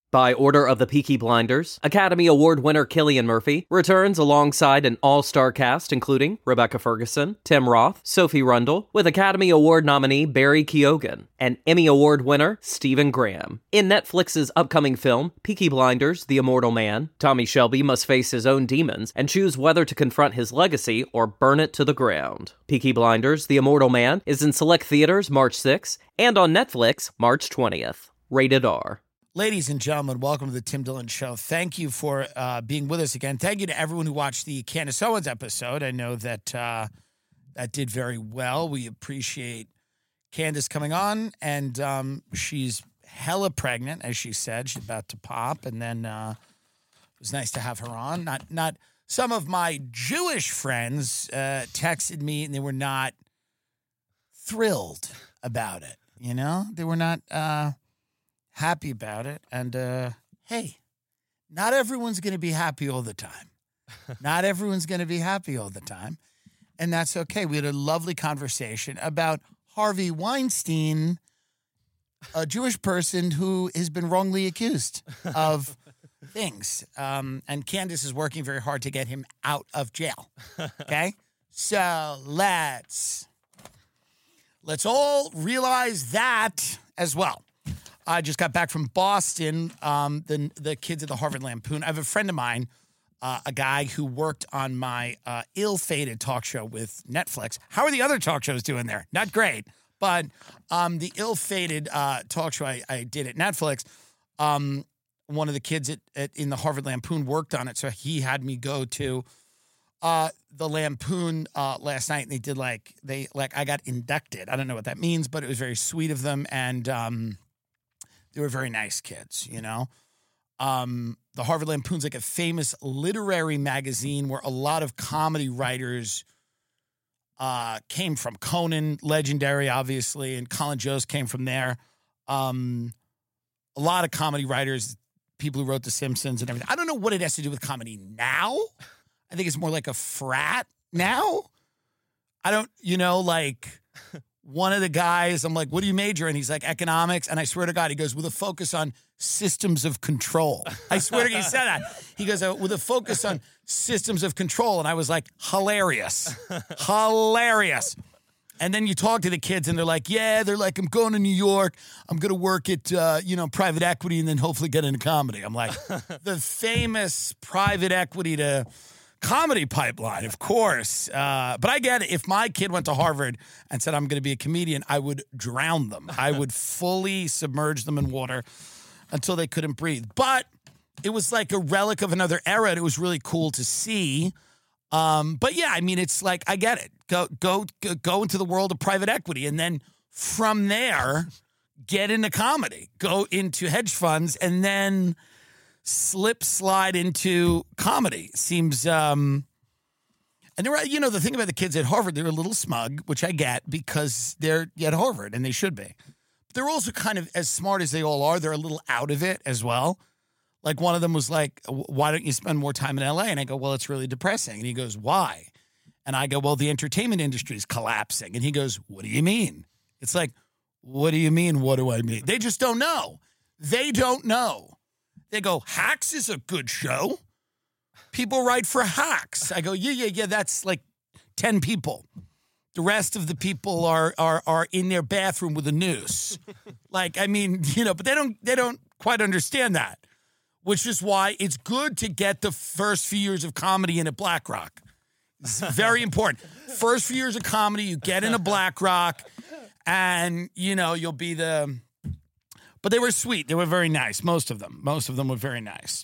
By order of the Peaky Blinders, Academy Award winner Cillian Murphy returns alongside an all-star cast including Rebecca Ferguson, Tim Roth, Sophie Rundle, with Academy Award nominee Barry Keoghan, and Emmy Award winner Stephen Graham. In Netflix's upcoming film, Peaky Blinders, The Immortal Man, Tommy Shelby must face his own demons and choose whether to confront his legacy or burn it to the ground. Peaky Blinders, The Immortal Man is in select theaters March 6th and on Netflix March 20th. Rated R. Ladies and gentlemen, welcome to the Tim Dillon Show. Thank you for being with us again. Thank you to everyone who watched the Candace Owens episode. I know that that did very well. We appreciate Candace coming on, and she's hella pregnant, as she said. She's about to pop, and then it was nice to have her on. Not some of my Jewish friends texted me, and they were not thrilled about it. You know, they were not happy about it. And, hey, not everyone's going to be happy all the time. Not everyone's going to be happy all the time. And that's okay. We had a lovely conversation about Harvey Weinstein, a Jewish person who has been wrongly accused of things. And Candace is working very hard to get him out of jail. Okay? So let's all realize that as well. I just got back from Boston, the kids at the Harvard Lampoon. I have a friend of mine, a guy who worked on my ill-fated talk show with Netflix. How are the other talk shows doing there? Not great. But the ill-fated talk show I did at Netflix, one of the kids in the Harvard Lampoon worked on it, so he had me go to the Lampoon last night, and they did I got inducted. I don't know what that means, but it was very sweet of them, and they were very nice kids, you know. The Harvard Lampoon's like a famous literary magazine where a lot of comedy writers came from. Conan, legendary, obviously, and Colin Jost came from there. A lot of comedy writers, people who wrote The Simpsons and everything. I don't know what it has to do with comedy now. I think it's more like a frat now. I don't, one of the guys, I'm like, what do you major in? He's like, economics. And I swear to God, he goes, with a focus on systems of control. I swear to God, he said that. He goes, with a focus on systems of control. And I was like, hilarious. Hilarious. And then you talk to the kids and they're like, I'm going to New York. I'm going to work at, private equity and then hopefully get into comedy. I'm like, the famous private equity to comedy pipeline, of course. But I get it. If my kid went to Harvard and said, I'm going to be a comedian, I would drown them. I would fully submerge them in water until they couldn't breathe. But it was like a relic of another era. And it was really cool to see. But yeah, I mean, it's like, I get it. Go into the world of private equity. And then from there, get into comedy. Go into hedge funds and then slide into comedy. Seems, and they were, the thing about the kids at Harvard, they're a little smug, which I get because they're at Harvard and they should be. But they're also kind of, as smart as they all are, they're a little out of it as well. Like one of them was like, why don't you spend more time in LA? And I go, well, it's really depressing. And he goes, why? And I go, well, the entertainment industry is collapsing. And he goes, what do you mean? It's like, what do you mean? What do I mean? They just don't know. They don't know. They go, Hacks is a good show. People write for Hacks. I go, yeah. That's like 10 people. The rest of the people are in their bathroom with a noose. But they don't quite understand that, which is why it's good to get the first few years of comedy in at BlackRock. It's very important. First few years of comedy, you get into BlackRock, and you'll be the. But they were sweet. They were very nice. Most of them were very nice.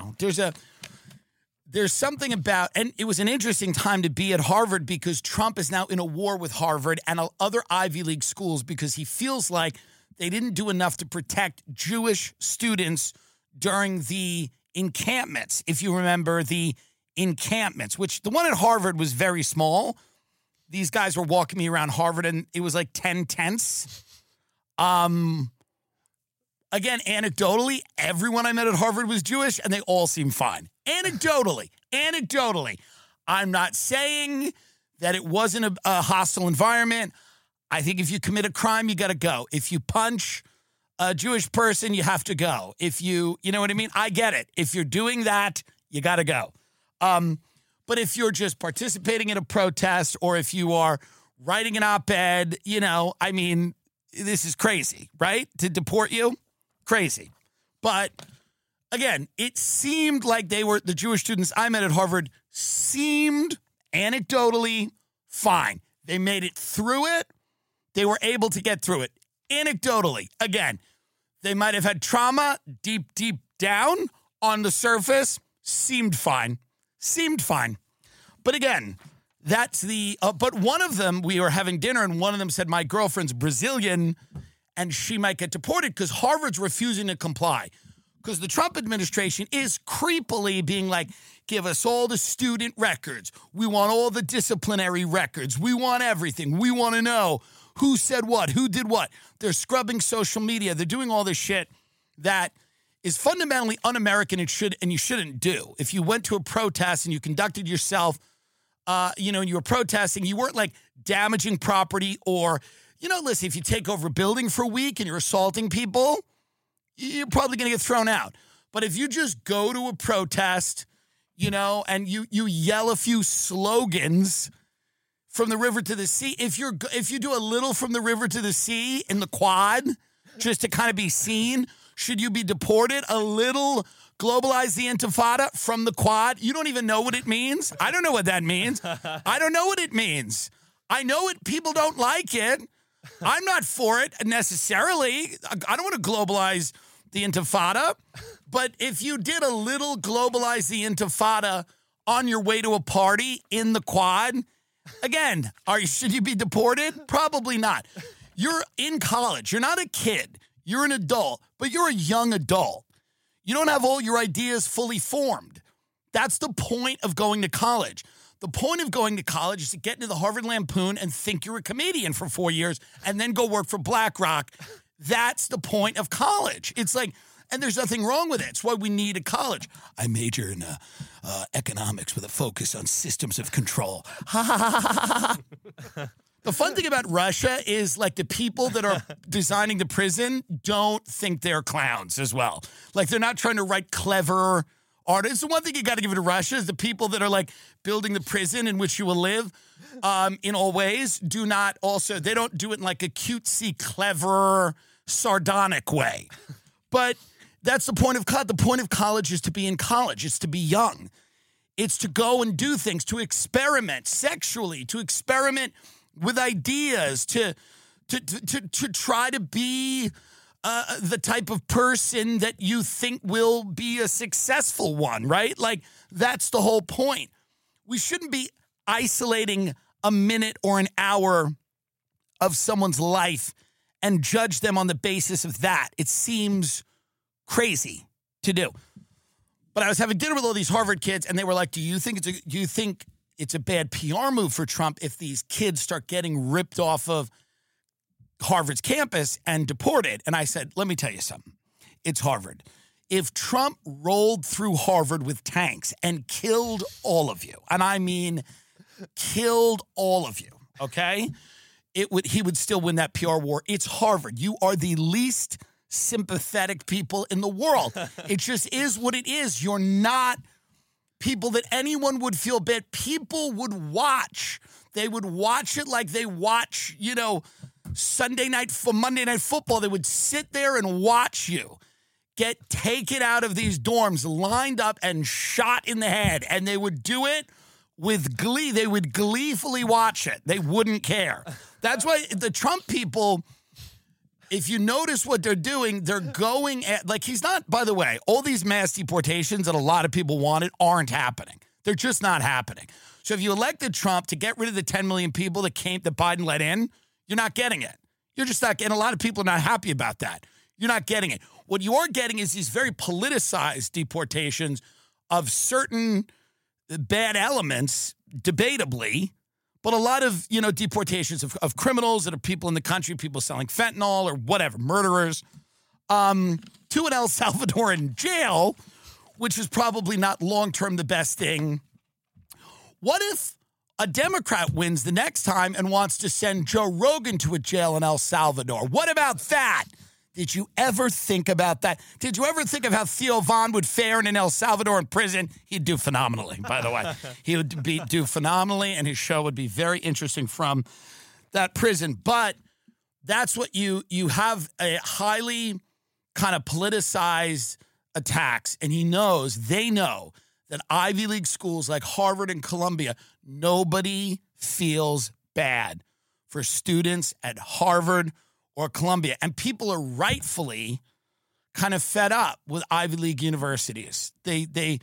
There's something about, and it was an interesting time to be at Harvard because Trump is now in a war with Harvard and other Ivy League schools because he feels like they didn't do enough to protect Jewish students during the encampments. If you remember the encampments, which the one at Harvard was very small. These guys were walking me around Harvard and it was like 10 tents. Again, anecdotally, everyone I met at Harvard was Jewish, and they all seemed fine. Anecdotally. I'm not saying that it wasn't a hostile environment. I think if you commit a crime, you got to go. If you punch a Jewish person, you have to go. If you know what I mean? I get it. If you're doing that, you got to go. But if you're just participating in a protest or if you are writing an op-ed, I mean, this is crazy, right? To deport you? Crazy. But again, it seemed like the Jewish students I met at Harvard seemed anecdotally fine. They made it through it. They were able to get through it. Anecdotally, again, they might have had trauma deep down on the surface. Seemed fine. But again, that's but one of them, we were having dinner and one of them said, my girlfriend's Brazilian and she might get deported because Harvard's refusing to comply. Because the Trump administration is creepily being like, give us all the student records. We want all the disciplinary records. We want everything. We want to know who said what, who did what. They're scrubbing social media. They're doing all this shit that is fundamentally un-American and you shouldn't do. If you went to a protest and you conducted yourself, you were protesting, you weren't like damaging property or, listen, if you take over a building for a week and you're assaulting people, you're probably going to get thrown out. But if you just go to a protest, and you yell a few slogans from the river to the sea, if you do a little from the river to the sea in the quad, just to kind of be seen, should you be deported? A little globalize the intifada from the quad? You don't even know what it means? I don't know what that means. I don't know what it means. I know it. People don't like it. I'm not for it necessarily. I don't want to globalize the intifada. But if you did a little globalize the intifada on your way to a party in the quad, again, should you be deported? Probably not. You're in college. You're not a kid. You're an adult, but you're a young adult. You don't have all your ideas fully formed. That's the point of going to college. The point of going to college is to get into the Harvard Lampoon and think you're a comedian for 4 years and then go work for BlackRock. That's the point of college. It's like, and there's nothing wrong with it. It's why we need a college. I major in economics with a focus on systems of control. The fun thing about Russia is like the people that are designing the prison don't think they're clowns as well. Like they're not trying to write clever art. It's the one thing you got to give it to Russia is the people that are like building the prison in which you will live in all ways they don't do it in like a cutesy, clever, sardonic way. But that's the point of college. The point of college is to be in college. It's to be young. It's to go and do things, to experiment sexually, to experiment with ideas, to try to be the type of person that you think will be a successful one, right? Like, that's the whole point. We shouldn't be isolating a minute or an hour of someone's life and judge them on the basis of that. It seems crazy to do. But I was having dinner with all these Harvard kids, and they were like, do you think it's a bad PR move for Trump if these kids start getting ripped off of Harvard's campus and deported? And I said, let me tell you something. It's Harvard. If Trump rolled through Harvard with tanks and killed all of you, and I mean killed all of you, okay, he would still win that PR war. It's Harvard. You are the least sympathetic people in the world. It just is what it is. You're not people that anyone would feel bad. People would watch. They would watch it like they watch, Monday Night Football. They would sit there and watch you get taken out of these dorms, lined up and shot in the head. And they would do it with glee. They would gleefully watch it. They wouldn't care. That's why the Trump people, if you notice what they're doing, they're going at, like, he's not, by the way, all these mass deportations that a lot of people wanted aren't happening. They're just not happening. So if you elected Trump to get rid of the 10 million people that Biden let in, you're not getting it. You're just not getting, a lot of people are not happy about that. You're not getting it. What you're getting is these very politicized deportations of certain bad elements, debatably, but a lot of, deportations of criminals that are people in the country, people selling fentanyl or whatever, murderers, to an El Salvadoran jail, which is probably not long-term the best thing. What if a Democrat wins the next time and wants to send Joe Rogan to a jail in El Salvador? What about that? Did you ever think about that? Did you ever think of how Theo Von would fare in an El Salvador prison? He'd do phenomenally, by the way. He would do phenomenally, and his show would be very interesting from that prison. But that's what you have, a highly kind of politicized attacks, and they know that Ivy League schools like Harvard and Columbia, nobody feels bad for students at Harvard or Columbia. And people are rightfully kind of fed up with Ivy League universities. They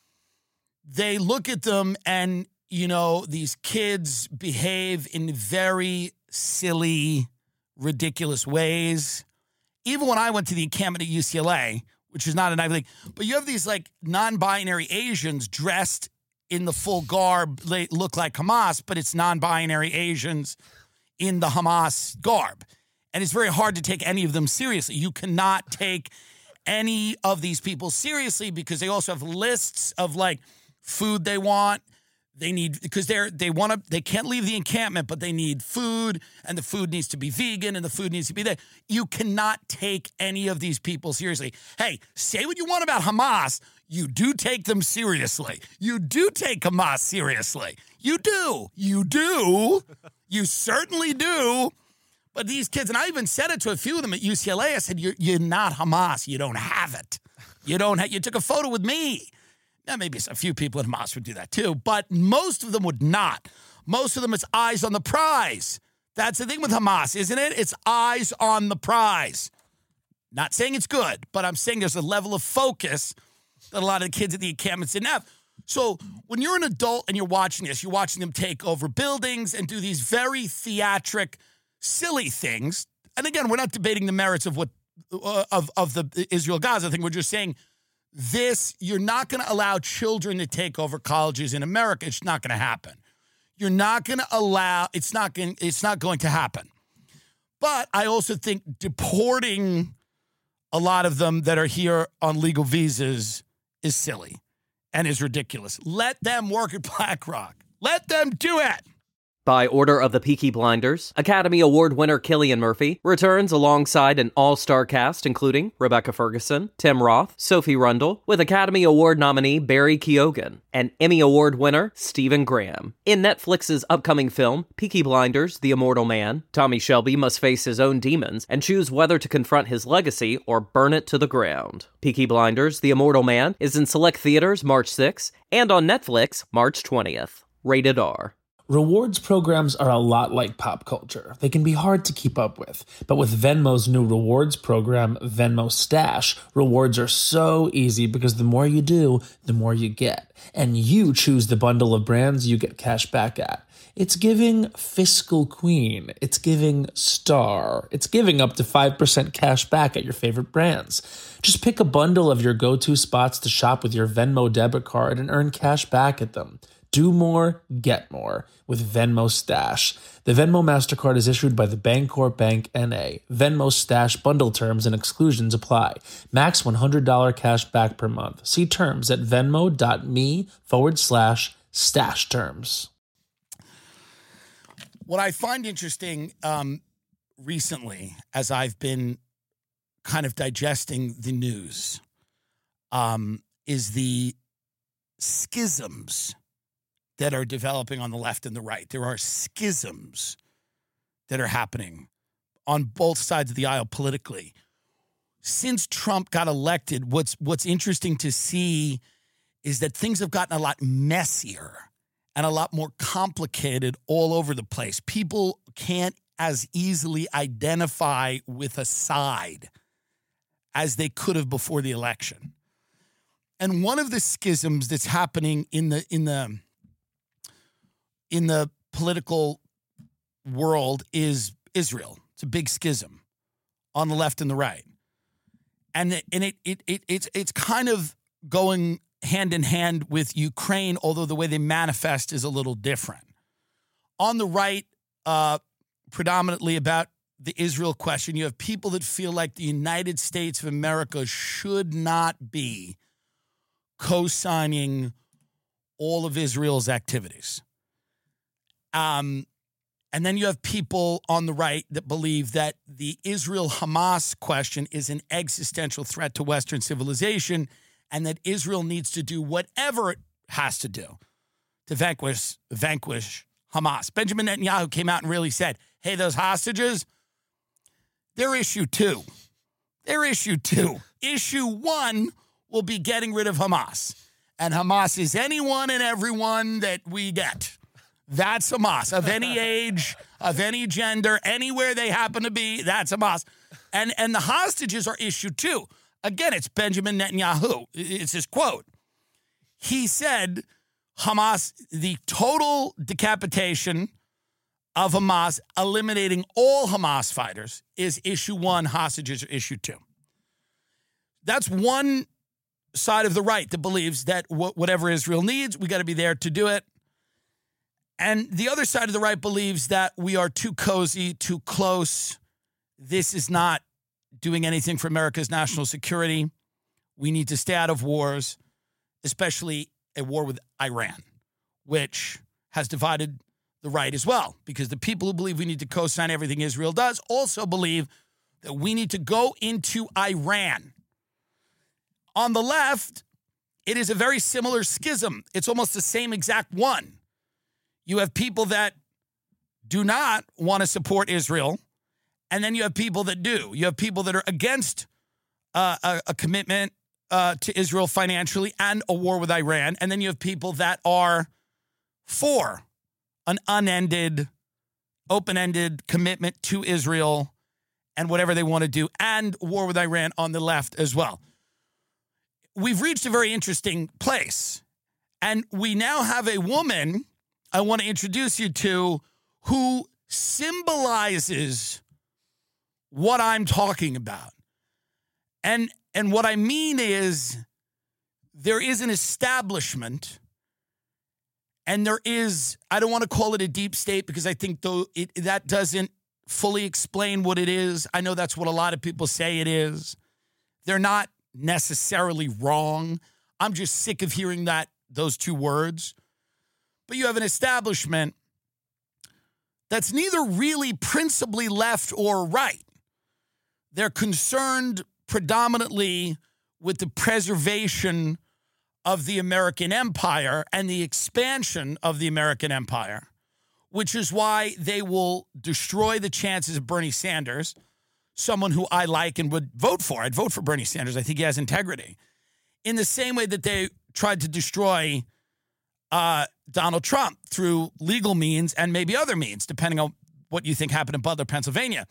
look at them and, these kids behave in very silly, ridiculous ways. Even when I went to the encampment at UCLA, which is not an Ivy League, but you have these like non-binary Asians dressed in the full garb. They look like Hamas, but it's non-binary Asians in the Hamas garb. And it's very hard to take any of them seriously. You cannot take any of these people seriously because they also have lists of like food they want. They need, because they can't leave the encampment, but they need food, and the food needs to be vegan, and the food needs to be there. You cannot take any of these people seriously. Hey, say what you want about Hamas. You do take them seriously. You do take Hamas seriously. You do. You do. You certainly do. But these kids, and I even said it to a few of them at UCLA, I said, you're not Hamas. You don't have it. You took a photo with me. Now, maybe a few people at Hamas would do that too, but most of them would not. Most of them, it's eyes on the prize. That's the thing with Hamas, isn't it? It's eyes on the prize. Not saying it's good, but I'm saying there's a level of focus that a lot of the kids at the encampments didn't have. So when you're an adult and you're watching this, you're watching them take over buildings and do these very theatric, silly things. And again, we're not debating the merits of what of the Israel-Gaza thing. We're just saying you're not going to allow children to take over colleges in America. It's not going to happen. You're not going to allow, it's not going to happen. But I also think deporting a lot of them that are here on legal visas is silly and is ridiculous. Let them work at BlackRock. Let them do it. By order of the Peaky Blinders, Academy Award winner Cillian Murphy returns alongside an all-star cast including Rebecca Ferguson, Tim Roth, Sophie Rundle, with Academy Award nominee Barry Keoghan, and Emmy Award winner Stephen Graham. In Netflix's upcoming film, Peaky Blinders, The Immortal Man, Tommy Shelby must face his own demons and choose whether to confront his legacy or burn it to the ground. Peaky Blinders, The Immortal Man is in select theaters March 6th and on Netflix March 20th. Rated R. Rewards programs are a lot like pop culture. They can be hard to keep up with. But with Venmo's new rewards program, Venmo Stash, rewards are so easy because the more you do, the more you get. And you choose the bundle of brands you get cash back at. It's giving fiscal queen. It's giving star. It's giving up to 5% cash back at your favorite brands. Just pick a bundle of your go-to spots to shop with your Venmo debit card and earn cash back at them. Do more, get more with Venmo Stash. The Venmo MasterCard is issued by the Bancorp Bank N.A. Venmo Stash bundle terms and exclusions apply. Max $100 cash back per month. See terms at venmo.me/stash terms. What I find interesting recently, as I've been kind of digesting the news, is the schisms that are developing on the left and the right. There are schisms that are happening on both sides of the aisle politically. Since Trump got elected, what's interesting to see is that things have gotten a lot messier and a lot more complicated all over the place. People can't as easily identify with a side as they could have before the election. And one of the schisms that's happening in the political world is Israel. It's a big schism on the left and the right. And it's kind of going hand in hand with Ukraine, although the way they manifest is a little different. On the right, predominantly about the Israel question, you have people that feel like the United States of America should not be co-signing all of Israel's activities. And then you have people on the right that believe that the Israel-Hamas question is an existential threat to Western civilization and that Israel needs to do whatever it has to do to vanquish Hamas. Benjamin Netanyahu came out and really said, hey, those hostages, they're issue 2. They're issue 2. Issue 1 will be getting rid of Hamas. And Hamas is anyone and everyone that we get. That's Hamas. Of any age, of any gender, anywhere they happen to be, that's Hamas. And the hostages are issue 2. Again, it's Benjamin Netanyahu. It's his quote. He said, Hamas, the total decapitation of Hamas, eliminating all Hamas fighters, is issue 1, hostages are issue 2. That's one side of the right that believes that whatever Israel needs, we got to be there to do it. And the other side of the right believes that we are too cozy, too close. This is not doing anything for America's national security. We need to stay out of wars, especially a war with Iran, which has divided the right as well, because the people who believe we need to co-sign everything Israel does also believe that we need to go into Iran. On the left, it is a very similar schism. It's almost the same exact one. You have people that do not want to support Israel, and then you have people that do. You have people that are against a commitment to Israel financially and a war with Iran, and then you have people that are for an unended, open-ended commitment to Israel and whatever they want to do, and war with Iran on the left as well. We've reached a very interesting place, and we now have a woman I want to introduce you to who symbolizes what I'm talking about. And what I mean is there is an establishment and there is, I don't want to call it a deep state because I think that doesn't fully explain what it is. I know that's what a lot of people say it is. They're not necessarily wrong. I'm just sick of hearing those two words. But you have an establishment that's neither really principally left or right. They're concerned predominantly with the preservation of the American empire and the expansion of the American empire, which is why they will destroy the chances of Bernie Sanders, someone who I like and would vote for. I'd vote for Bernie Sanders. I think he has integrity. In the same way that they tried to destroy Donald Trump through legal means and maybe other means, depending on what you think happened in Butler, Pennsylvania.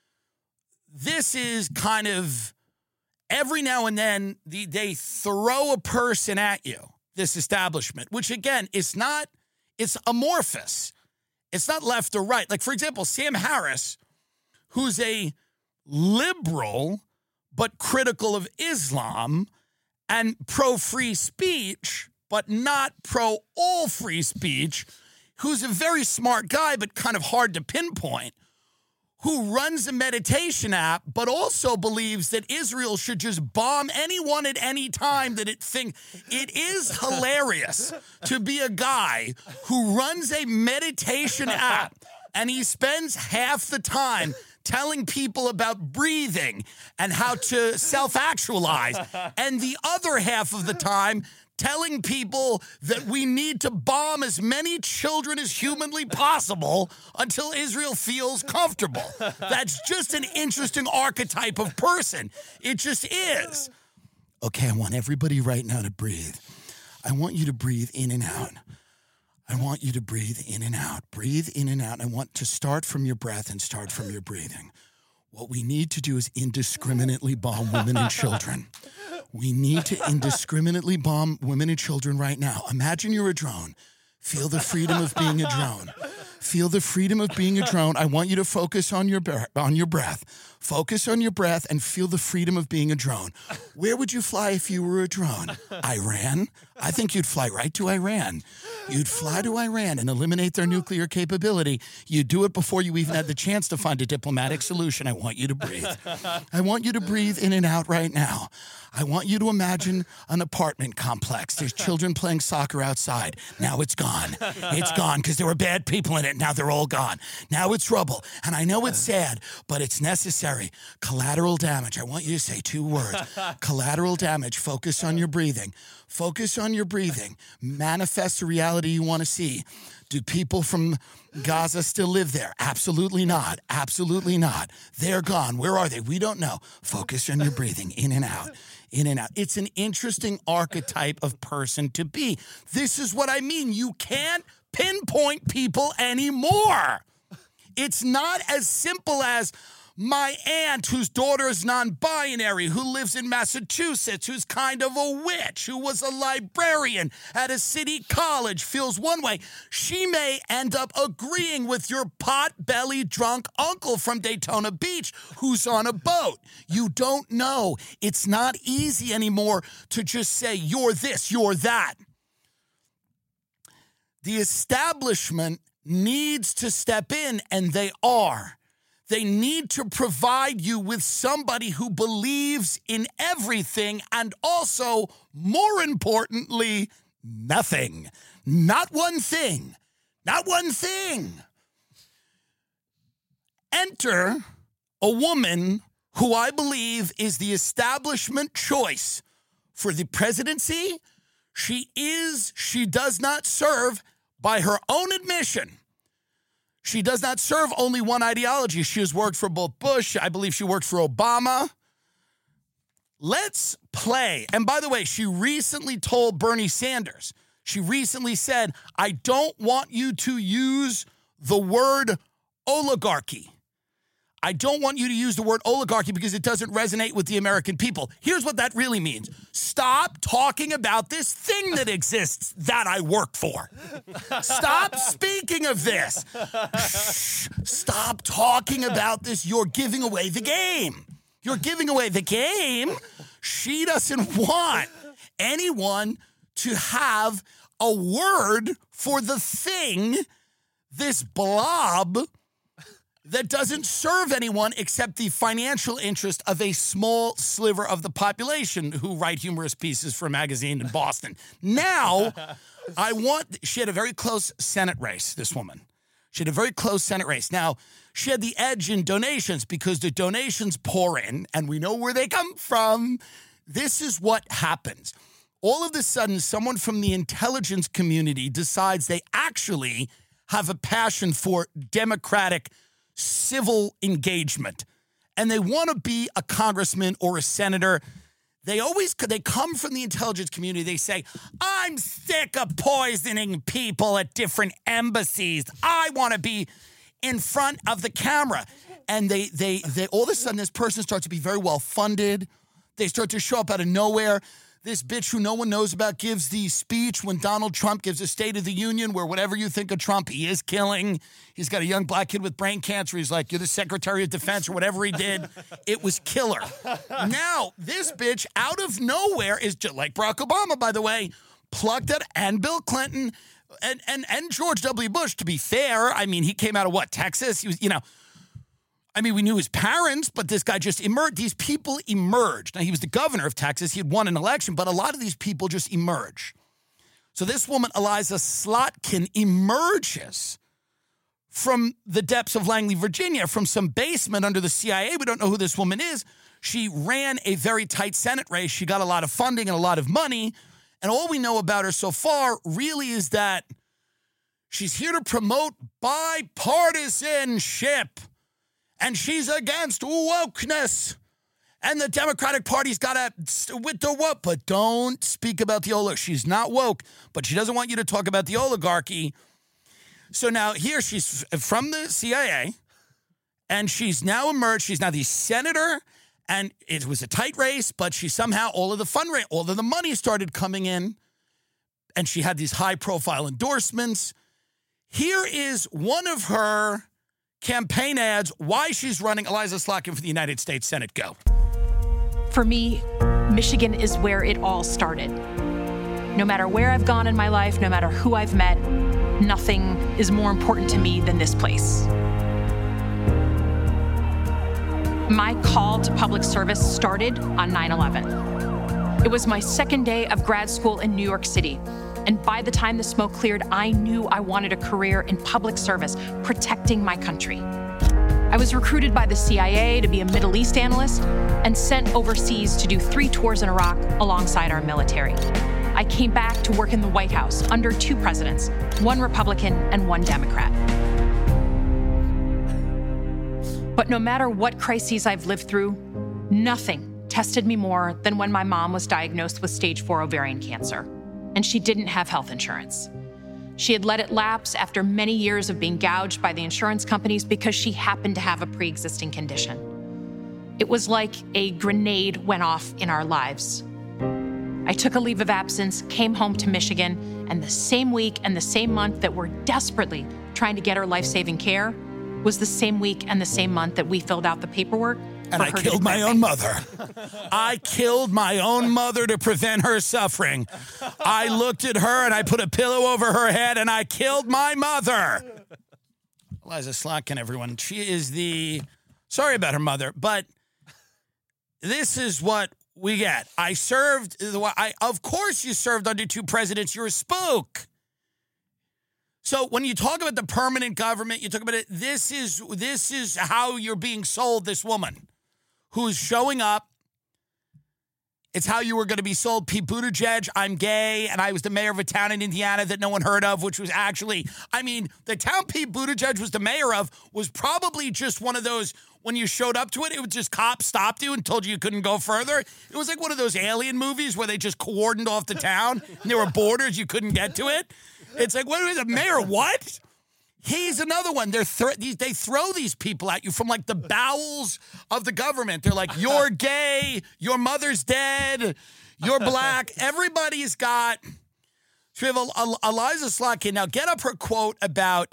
This is kind of every now and then they throw a person at you, this establishment, which again, it's amorphous. It's not left or right. Like, for example, Sam Harris, who's a liberal but critical of Islam and pro-free speech, but not pro-all free speech, who's a very smart guy but kind of hard to pinpoint, who runs a meditation app but also believes that Israel should just bomb anyone at any time that it thinks. It is hilarious to be a guy who runs a meditation app and he spends half the time telling people about breathing and how to self-actualize, and the other half of the time telling people that we need to bomb as many children as humanly possible until Israel feels comfortable. That's just an interesting archetype of person. It just is. Okay, I want everybody right now to breathe. I want you to breathe in and out. I want you to breathe in and out. Breathe in and out. I want to start from your breath and start from your breathing. What we need to do is indiscriminately bomb women and children. We need to indiscriminately bomb women and children right now. Imagine you're a drone. Feel the freedom of being a drone. Feel the freedom of being a drone. I want you to focus on your breath. Focus on your breath and feel the freedom of being a drone. Where would you fly if you were a drone? Iran? I think you'd fly right to Iran. You'd fly to Iran and eliminate their nuclear capability. You'd do it before you even had the chance to find a diplomatic solution. I want you to breathe. I want you to breathe in and out right now. I want you to imagine an apartment complex. There's children playing soccer outside. Now it's gone. It's gone because there were bad people in it. Now they're all gone. Now it's rubble. And I know it's sad, but it's necessary. Collateral damage. I want you to say 2 words. Collateral damage. Focus on your breathing. Focus on your breathing. Manifest the reality you want to see. Do people from Gaza still live there? Absolutely not. Absolutely not. They're gone. Where are they? We don't know. Focus on your breathing. In and out. In and out. It's an interesting archetype of person to be. This is what I mean. You can't pinpoint people anymore. It's not as simple as my aunt, whose daughter is non-binary, who lives in Massachusetts, who's kind of a witch, who was a librarian at a city college, feels one way. She may end up agreeing with your pot-bellied drunk uncle from Daytona Beach who's on a boat. You don't know. It's not easy anymore to just say, you're this, you're that. The establishment needs to step in, and they are. They need to provide you with somebody who believes in everything and also, more importantly, nothing. Not one thing. Not one thing. Enter a woman who I believe is the establishment choice for the presidency. She does not serve, by her own admission, she does not serve only one ideology. She has worked for both Bush. I believe she worked for Obama. Let's play. And by the way, she recently told Bernie Sanders, she recently said, I don't want you to use the word oligarchy. I don't want you to use the word oligarchy because it doesn't resonate with the American people. Here's what that really means. Stop talking about this thing that exists that I work for. Stop speaking of this. Shh. Stop talking about this. You're giving away the game. You're giving away the game. She doesn't want anyone to have a word for the thing, this blob, that doesn't serve anyone except the financial interest of a small sliver of the population who write humorous pieces for a magazine in Boston. Now, she had a very close Senate race, this woman. She had a very close Senate race. Now, she had the edge in donations because the donations pour in, and we know where they come from. This is what happens. All of a sudden, someone from the intelligence community decides they actually have a passion for democratic civil engagement, and they want to be a congressman or a senator. They come from the intelligence community. They say, I'm sick of poisoning people at different embassies. I want to be in front of the camera. And they all of a sudden, this person starts to be very well funded. They start to show up out of nowhere. This bitch who no one knows about gives the speech when Donald Trump gives a State of the Union where whatever you think of Trump, he is killing. He's got a young black kid with brain cancer. He's like, you're the Secretary of Defense or whatever he did. It was killer. Now, this bitch out of nowhere is just like Barack Obama, by the way, plucked it, and Bill Clinton and George W. Bush, to be fair. I mean, he came out of what, Texas? He was, we knew his parents, but this guy just emerged. These people emerged. Now, he was the governor of Texas. He had won an election, but a lot of these people just emerge. So this woman, Eliza Slotkin, emerges from the depths of Langley, Virginia, from some basement under the CIA. We don't know who this woman is. She ran a very tight Senate race. She got a lot of funding and a lot of money. And all we know about her so far really is that she's here to promote bipartisanship. And she's against wokeness. And the Democratic Party's got to, with the woke, but don't speak about the oligarchy. She's not woke, but she doesn't want you to talk about the oligarchy. So now here she's from the CIA, and she's now emerged. She's now the senator, and it was a tight race, but she somehow, all of the money started coming in, and she had these high-profile endorsements. Here is one of her campaign ads, why she's running. Eliza Slotkin for the United States Senate. Go. For me, Michigan is where it all started. No matter where I've gone in my life, no matter who I've met, nothing is more important to me than this place. My call to public service started on 9/11. It was my second day of grad school in New York City. And by the time the smoke cleared, I knew I wanted a career in public service, protecting my country. I was recruited by the CIA to be a Middle East analyst and sent overseas to do 3 tours in Iraq alongside our military. I came back to work in the White House under 2 presidents, 1 Republican and 1 Democrat. But no matter what crises I've lived through, nothing tested me more than when my mom was diagnosed with stage 4 ovarian cancer, and she didn't have health insurance. She had let it lapse after many years of being gouged by the insurance companies because she happened to have a pre-existing condition. It was like a grenade went off in our lives. I took a leave of absence, came home to Michigan, and the same week and the same month that we're desperately trying to get her life-saving care was the same week and the same month that we filled out the paperwork. And I killed my own mother. I killed my own mother to prevent her suffering. I looked at her and I put a pillow over her head and I killed my mother. Eliza Slotkin, everyone. She is sorry about her mother, but this is what we get. Of course you served under 2 presidents. You're a spook. So when you talk about the permanent government, you talk about it. This is how you're being sold, this woman who's showing up. It's how you were going to be sold. Pete Buttigieg, I'm gay, and I was the mayor of a town in Indiana that no one heard of, which was actually, the town Pete Buttigieg was the mayor of was probably just one of those, when you showed up to it, it was just cops stopped you and told you couldn't go further. It was like one of those alien movies where they just cordoned off the town and there were borders, you couldn't get to it. It's like, what is a mayor? What? He's another one. They throw these people at you from like the bowels of the government. They're like, you're gay, your mother's dead, you're black. Everybody's got. So we have Eliza Slotkin. Now get up her quote about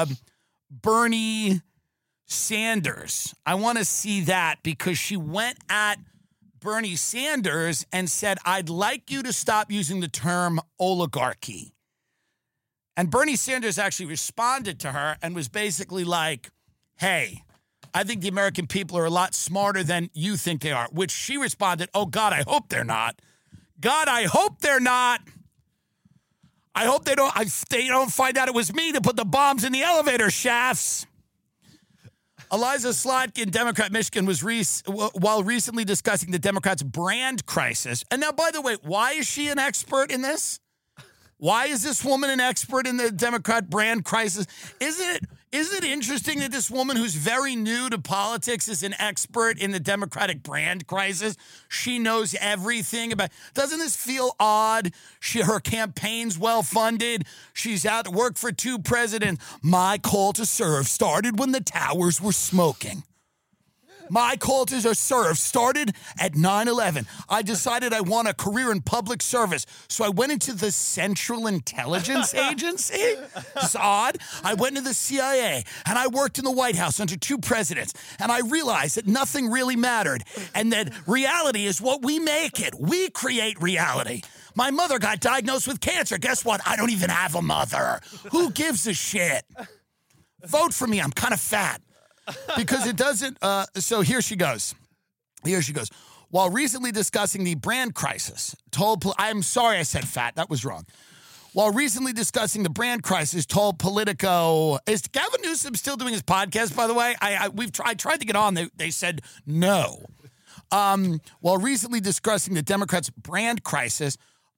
Bernie Sanders. I want to see that because she went at Bernie Sanders and said, I'd like you to stop using the term oligarchy. And Bernie Sanders actually responded to her and was basically like, hey, I think the American people are a lot smarter than you think they are, which she responded, oh, God, I hope they're not. God, I hope they're not. I hope they don't find out it was me to put the bombs in the elevator shafts. Eliza Slotkin, Democrat, Michigan, was while recently discussing the Democrats' brand crisis. And now, by the way, why is she an expert in this? Why is this woman an expert in the Democrat brand crisis? Isn't it interesting that this woman who's very new to politics is an expert in the Democratic brand crisis? She knows everything about. Doesn't this feel odd? Her campaign's well-funded. She's out to work for 2 presidents. My call to serve started when the towers were smoking. My call to serve started at 9/11. I decided I want a career in public service, so I went into the Central Intelligence Agency. It's odd. I went into the CIA, and I worked in the White House under 2 presidents, and I realized that nothing really mattered, and that reality is what we make it. We create reality. My mother got diagnosed with cancer. Guess what? I don't even have a mother. Who gives a shit? Vote for me. I'm kind of fat. Because it doesn't, so here she goes. While recently discussing the brand crisis, I'm sorry I said fat, that was wrong. While recently discussing the brand crisis, told Politico, is Gavin Newsom still doing his podcast, by the way? I tried to get on, they said no. While recently discussing the Democrats' brand crisis,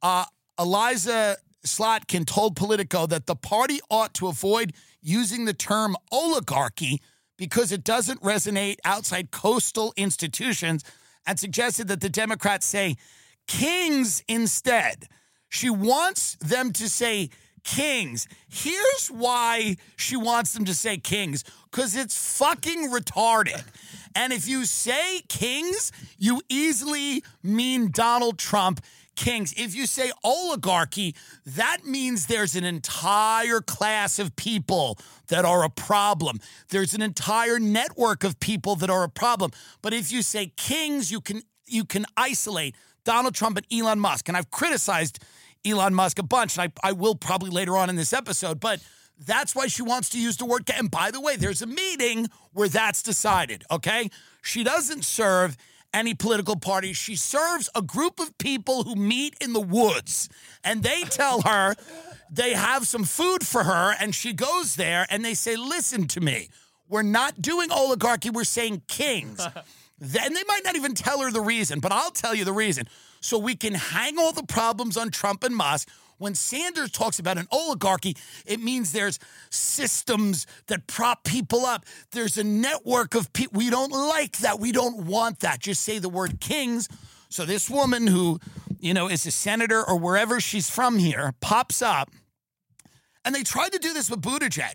Eliza Slotkin told Politico that the party ought to avoid using the term oligarchy because it doesn't resonate outside coastal institutions, and suggested that the Democrats say kings instead. She wants them to say kings. Here's why she wants them to say kings, because it's fucking retarded. And if you say kings, you easily mean Donald Trump. kings. If you say oligarchy, that means there's an entire class of people that are a problem. There's an entire network of people that are a problem. But if you say kings, you can isolate Donald Trump and Elon Musk. And I've criticized Elon Musk a bunch, and I will probably later on in this episode, but that's why she wants to use the word king. And by the way, there's a meeting where that's decided, okay? She doesn't serve any political party. She serves a group of people who meet in the woods, and they tell her they have some food for her, and she goes there, and they say, listen to me. We're not doing oligarchy. We're saying kings. Then they might not even tell her the reason, but I'll tell you the reason. So we can hang all the problems on Trump and Musk. When Sanders talks about an oligarchy, it means there's systems that prop people up. There's a network of people. We don't like that. We don't want that. Just say the word kings. So this woman who, is a senator or wherever she's from here pops up. And they tried to do this with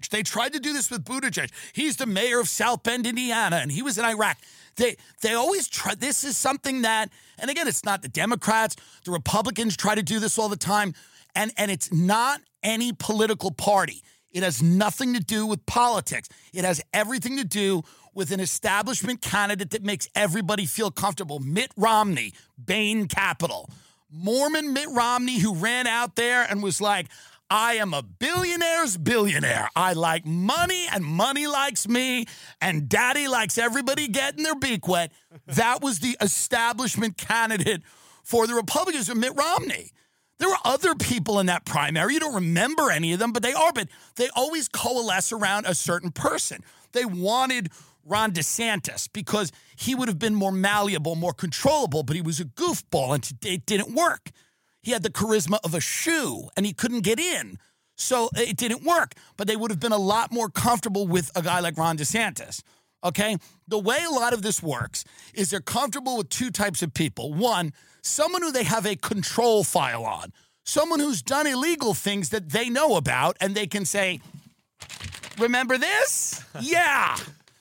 Buttigieg. He's the mayor of South Bend, Indiana, and he was in Iraq. They always try. This is something that, and again, it's not the Democrats. The Republicans try to do this all the time. And it's not any political party. It has nothing to do with politics. It has everything to do with an establishment candidate that makes everybody feel comfortable. Mitt Romney, Bain Capital. Mormon Mitt Romney, who ran out there and was like, I am a billionaire's billionaire. I like money and money likes me, and daddy likes everybody getting their beak wet. That was the establishment candidate for the Republicans, Mitt Romney. There were other people in that primary. You don't remember any of them, but they always coalesce around a certain person. They wanted Ron DeSantis because he would have been more malleable, more controllable, but he was a goofball and it didn't work. He had the charisma of a shoe and he couldn't get in. So it didn't work, but they would have been a lot more comfortable with a guy like Ron DeSantis. Okay? The way a lot of this works is they're comfortable with two types of people. One, someone who they have a control file on, someone who's done illegal things that they know about, and they can say, remember this? Yeah.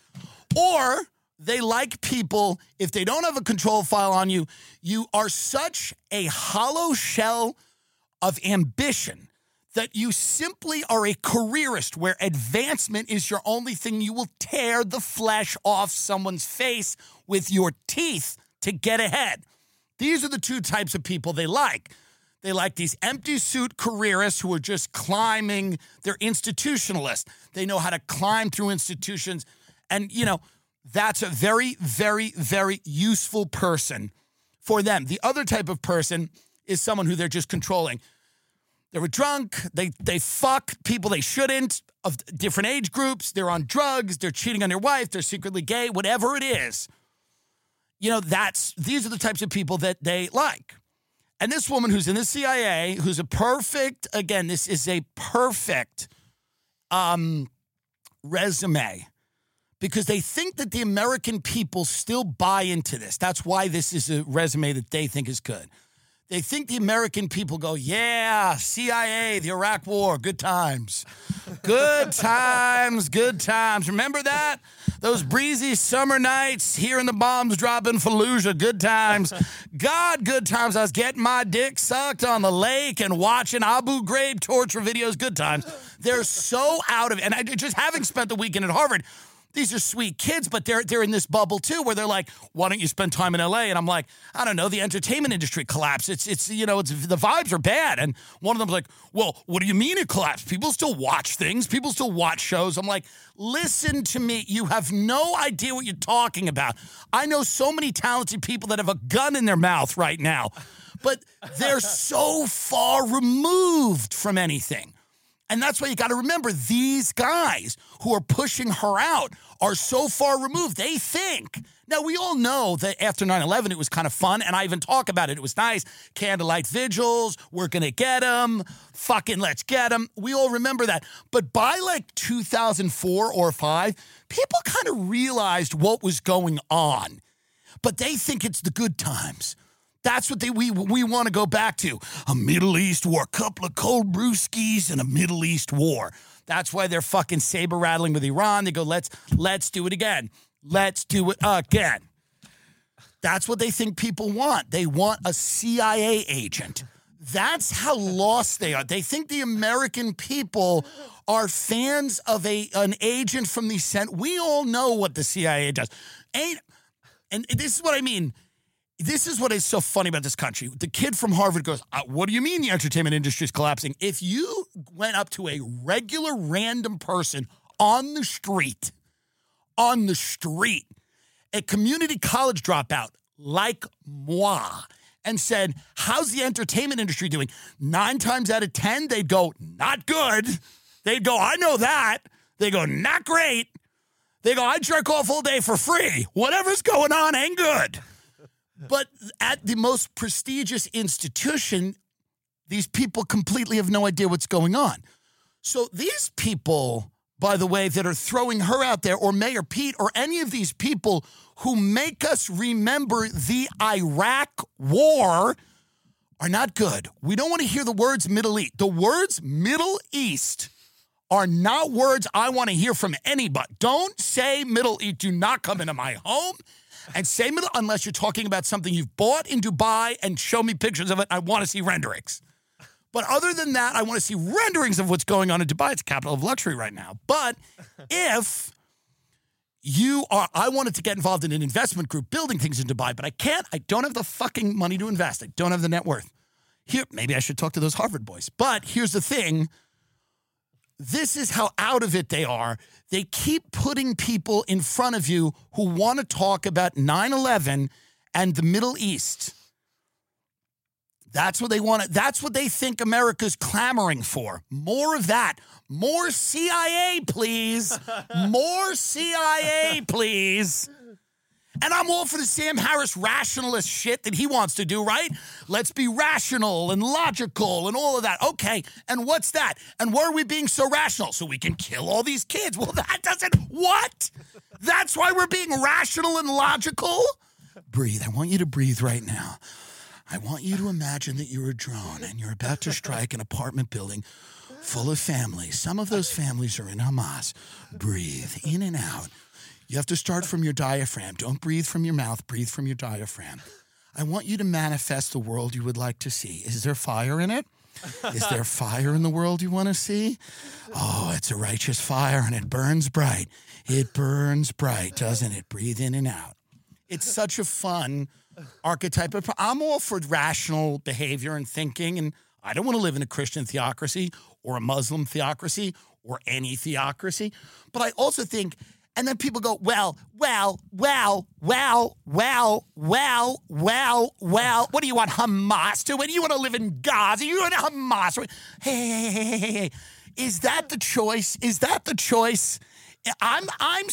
Or they like people, if they don't have a control file on you, you are such a hollow shell of ambition that you simply are a careerist where advancement is your only thing. You will tear the flesh off someone's face with your teeth to get ahead. These are the two types of people they like. They like these empty suit careerists who are just climbing. They're institutionalists. They know how to climb through institutions. And, that's a very, very, very useful person for them. The other type of person is someone who they're just controlling. They were drunk. They fuck people they shouldn't of different age groups. They're on drugs. They're cheating on their wife. They're secretly gay, whatever it is. These are the types of people that they like. And this woman who's in the CIA, who's this is a perfect resume because they think that the American people still buy into this. That's why this is a resume that they think is good. They think the American people go, yeah, CIA, the Iraq War, good times. Good times, good times. Remember that? Those breezy summer nights, hearing the bombs drop in Fallujah, good times. God, good times. I was getting my dick sucked on the lake and watching Abu Ghraib torture videos, good times. They're so out of it. And just having spent the weekend at Harvard, these are sweet kids, but they're in this bubble too, where they're like, "Why don't you spend time in LA?" And I'm like, "I don't know. The entertainment industry collapsed. It's the vibes are bad." And one of them's like, "Well, what do you mean it collapsed? People still watch things. People still watch shows." I'm like, "Listen to me. You have no idea what you're talking about. I know so many talented people that have a gun in their mouth right now, but they're so far removed from anything." And that's why you got to remember, these guys who are pushing her out are so far removed. They think. Now, we all know that after 9/11, it was kind of fun, and I even talk about it. It was nice. Candlelight vigils. We're going to get them. Fucking let's get them. We all remember that. But by 2004 or 5, people kind of realized what was going on. But they think it's the good times. That's what we want to go back to. A Middle East war, a couple of cold brewskis and a Middle East war. That's why they're fucking saber rattling with Iran. They go, let's do it again. Let's do it again. That's what they think people want. They want a CIA agent. That's how lost they are. They think the American people are fans of an agent from the Senate. We all know what the CIA does. And this is what I mean. This is what is so funny about this country. The kid from Harvard goes, what do you mean the entertainment industry is collapsing? If you went up to a regular random person on the street, a community college dropout like moi, and said, how's the entertainment industry doing? 9 times out of 10, they'd go, not good. They'd go, I know that. They go, not great. They go, I jerk off all day for free. Whatever's going on ain't good. But at the most prestigious institution, these people completely have no idea what's going on. So these people, by the way, that are throwing her out there, or Mayor Pete, or any of these people who make us remember the Iraq War, are not good. We don't want to hear the words Middle East. The words Middle East are not words I want to hear from anybody. Don't say Middle East. Do not come into my home and say Middle, unless you're talking about something you've bought in Dubai and show me pictures of it. I want to see renderings. But other than that, I want to see renderings of what's going on in Dubai. It's the capital of luxury right now. But if I wanted to get involved in an investment group building things in Dubai, but I can't. I don't have the fucking money to invest. I don't have the net worth. Here, maybe I should talk to those Harvard boys. But here's the thing. This is how out of it they are. They keep putting people in front of you who want to talk about 9/11 and the Middle East. That's what they want. That's what they think America's clamoring for. More of that. More CIA, please. More CIA, please. And I'm all for the Sam Harris rationalist shit that he wants to do, right? Let's be rational and logical and all of that. Okay, and what's that? And why are we being so rational? So we can kill all these kids. Well, that doesn't... What? That's why we're being rational and logical? Breathe. I want you to breathe right now. I want you to imagine that you're a drone and you're about to strike an apartment building full of families. Some of those families are in Hamas. Breathe in and out. You have to start from your diaphragm. Don't breathe from your mouth. Breathe from your diaphragm. I want you to manifest the world you would like to see. Is there fire in it? Is there fire in the world you want to see? Oh, it's a righteous fire and it burns bright. It burns bright, doesn't it? Breathe in and out. It's such a fun archetype. I'm all for rational behavior and thinking, and I don't want to live in a Christian theocracy or a Muslim theocracy or any theocracy. But I also think, and then people go, well, what do you want Hamas to? What do you want to live in Gaza? You want Hamas? Hey. Is that the choice? Is that the choice? I'm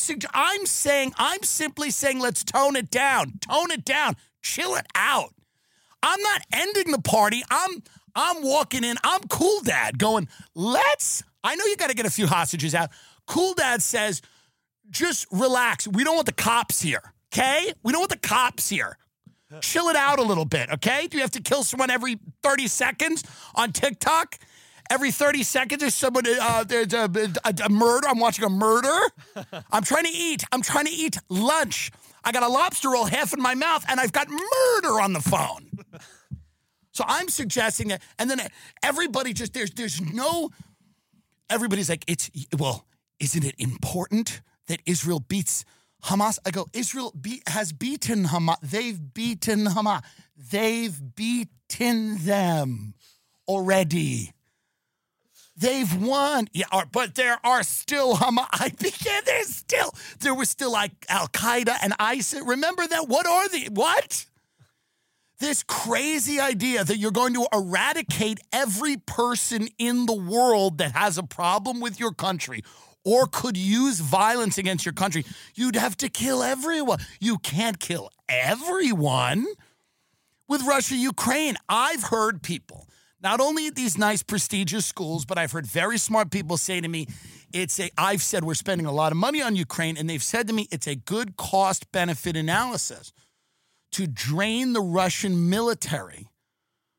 simply saying, let's tone it down. Chill it out. I'm not ending the party. I'm walking in. I'm Cool Dad going, I know you got to get a few hostages out. Cool Dad says, just relax. We don't want the cops here, okay? We don't want the cops here. Chill it out a little bit, okay? Do you have to kill someone every 30 seconds on TikTok? Every 30 seconds there's someone, there's a murder. I'm watching a murder. I'm trying to eat lunch. I got a lobster roll half in my mouth, and I've got murder on the phone. So I'm suggesting that, and then everybody just, everybody's like, isn't it important that Israel beats Hamas? I go, Israel has beaten Hamas. They've beaten Hamas. They've beaten them already. They've won. Yeah, but there are still Hamas. There was still like Al-Qaeda and ISIS. Remember that? What? This crazy idea that you're going to eradicate every person in the world that has a problem with your country or could use violence against your country. You'd have to kill everyone. You can't kill everyone. With Russia, Ukraine, I've heard people, not only at these nice, prestigious schools, but I've heard very smart people say to me, I've said we're spending a lot of money on Ukraine, and they've said to me it's a good cost-benefit analysis to drain the Russian military,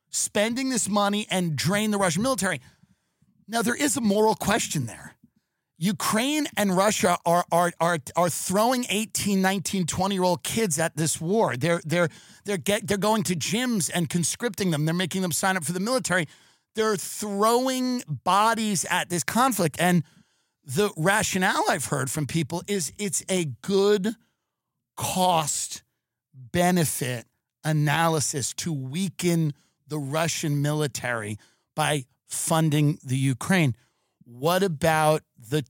spending this money and drain the Russian military. Now, there is a moral question there. Ukraine and Russia are throwing 18, 19, 20-year-old kids at this war. They're going to gyms and conscripting them. They're making them sign up for the military. They're throwing bodies at this conflict. And the rationale I've heard from people is it's a good cost benefit analysis to weaken the Russian military by funding the Ukraine. What about the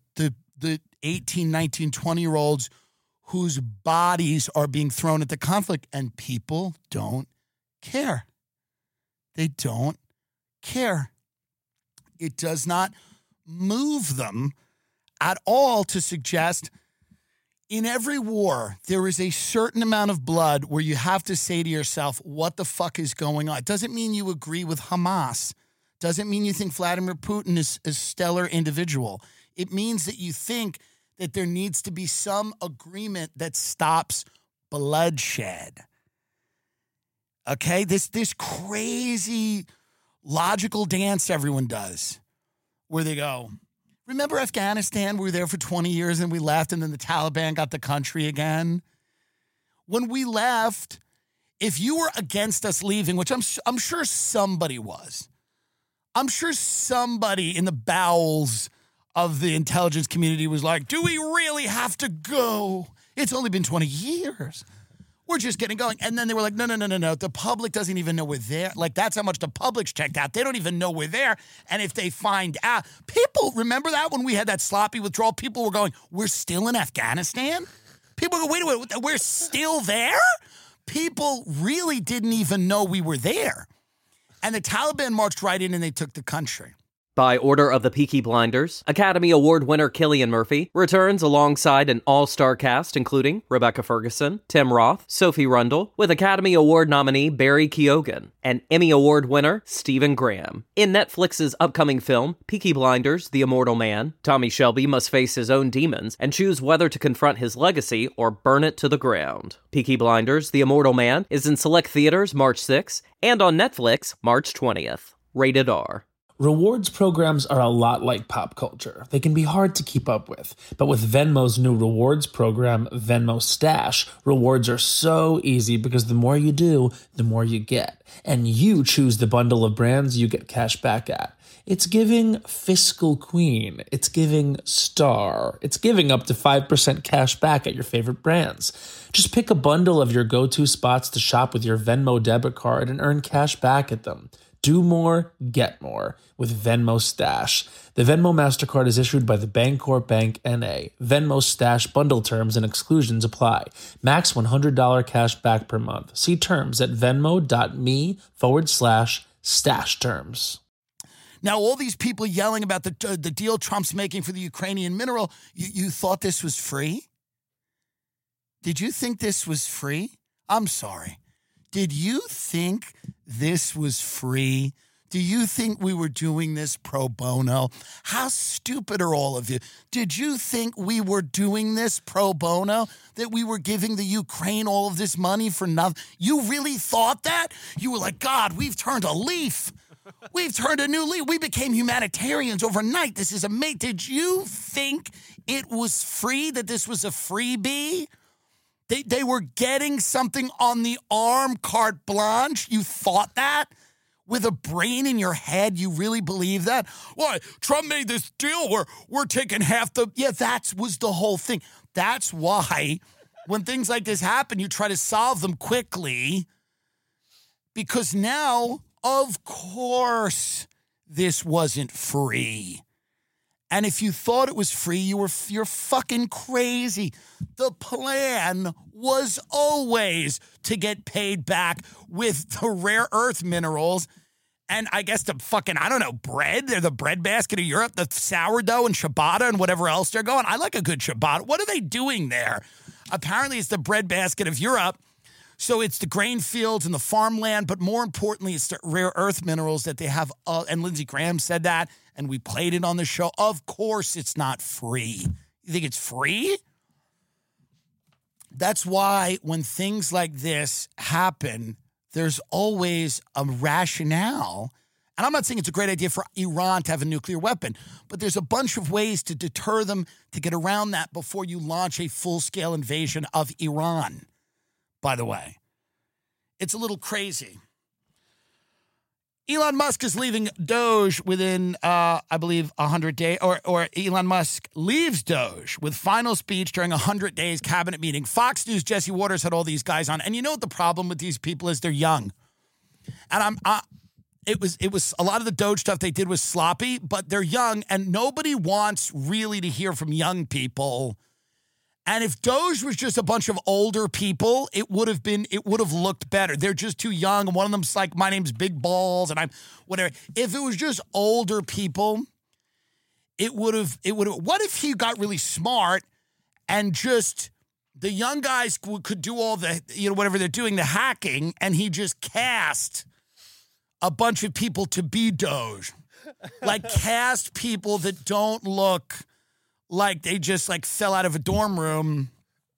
18, 19, 20-year-olds whose bodies are being thrown at the conflict? And people don't care. They don't care. It does not move them at all to suggest in every war, there is a certain amount of blood where you have to say to yourself, what the fuck is going on? It doesn't mean you agree with Hamas. Doesn't mean you think Vladimir Putin is a stellar individual. It means that you think that there needs to be some agreement that stops bloodshed. Okay? This crazy logical dance everyone does where they go, remember Afghanistan? We were there for 20 years and we left, and then the Taliban got the country again. When we left, if you were against us leaving, which I'm sure somebody was, I'm sure somebody in the bowels of the intelligence community was like, do we really have to go? It's only been 20 years. We're just getting going. And then they were like, no. The public doesn't even know we're there. Like, that's how much the public's checked out. They don't even know we're there. And if they find out, people, remember that when we had that sloppy withdrawal, people were going, we're still in Afghanistan? People go, wait a minute, we're still there? People really didn't even know we were there. And the Taliban marched right in and they took the country. By order of the Peaky Blinders, Academy Award winner Cillian Murphy returns alongside an all-star cast including Rebecca Ferguson, Tim Roth, Sophie Rundle, with Academy Award nominee Barry Keoghan, and Emmy Award winner Stephen Graham. In Netflix's upcoming film, Peaky Blinders, The Immortal Man, Tommy Shelby must face his own demons and choose whether to confront his legacy or burn it to the ground. Peaky Blinders, The Immortal Man is in select theaters March 6th and on Netflix March 20th. Rated R. Rewards programs are a lot like pop culture. They can be hard to keep up with. But with Venmo's new rewards program, Venmo Stash, rewards are so easy because the more you do, the more you get. And you choose the bundle of brands you get cash back at. It's giving fiscal queen. It's giving star. It's giving up to 5% cash back at your favorite brands. Just pick a bundle of your go-to spots to shop with your Venmo debit card and earn cash back at them. Do more, get more with Venmo Stash. The Venmo MasterCard is issued by the Bancorp Bank N.A. Venmo Stash bundle terms and exclusions apply. Max $100 cash back per month. See terms at venmo.me/stash terms. Now, all these people yelling about the deal Trump's making for the Ukrainian mineral, you thought this was free? Did you think this was free? I'm sorry. Did you think this was free? Do you think we were doing this pro bono? How stupid are all of you? Did you think we were doing this pro bono? That we were giving the Ukraine all of this money for nothing? You really thought that? You were like, God, we've turned a leaf. We've turned a new leaf. We became humanitarians overnight. This is amazing. Did you think it was free, that this was a freebie? They were getting something on the arm, carte blanche. You thought that? With a brain in your head, you really believe that? Why? Trump made this deal where we're taking half the... Yeah, that was the whole thing. That's why when things like this happen, you try to solve them quickly. Because now, of course, this wasn't free. And if you thought it was free, you're fucking crazy. The plan was always to get paid back with the rare earth minerals and I guess the fucking, I don't know, bread. They're the breadbasket of Europe, the sourdough and ciabatta and whatever else they're going. I like a good ciabatta. What are they doing there? Apparently it's the breadbasket of Europe. So it's the grain fields and the farmland, but more importantly, it's the rare earth minerals that they have. And Lindsey Graham said that, and we played it on the show. Of course it's not free. You think it's free? That's why when things like this happen, there's always a rationale And I'm not saying it's a great idea for Iran to have a nuclear weapon, but there's a bunch of ways to deter them, to get around that before you launch a full-scale invasion of Iran, by the way. It's a little crazy. Elon Musk is leaving Doge within, I believe, 100 days, or Elon Musk leaves Doge with final speech during 100 days cabinet meeting. Fox News, Jesse Waters had all these guys on. And you know what the problem with these people is? They're young. And it was a lot of the Doge stuff they did was sloppy, but they're young and nobody wants really to hear from young people. And if Doge was just a bunch of older people, it would have looked better. They're just too young. And one of them's like, my name's Big Balls and I'm whatever. If it was just older people, it would have, what if he got really smart and just the young guys could do all the, whatever they're doing, the hacking, and he just cast a bunch of people to be Doge. Like cast people that don't look like they just fell out of a dorm room.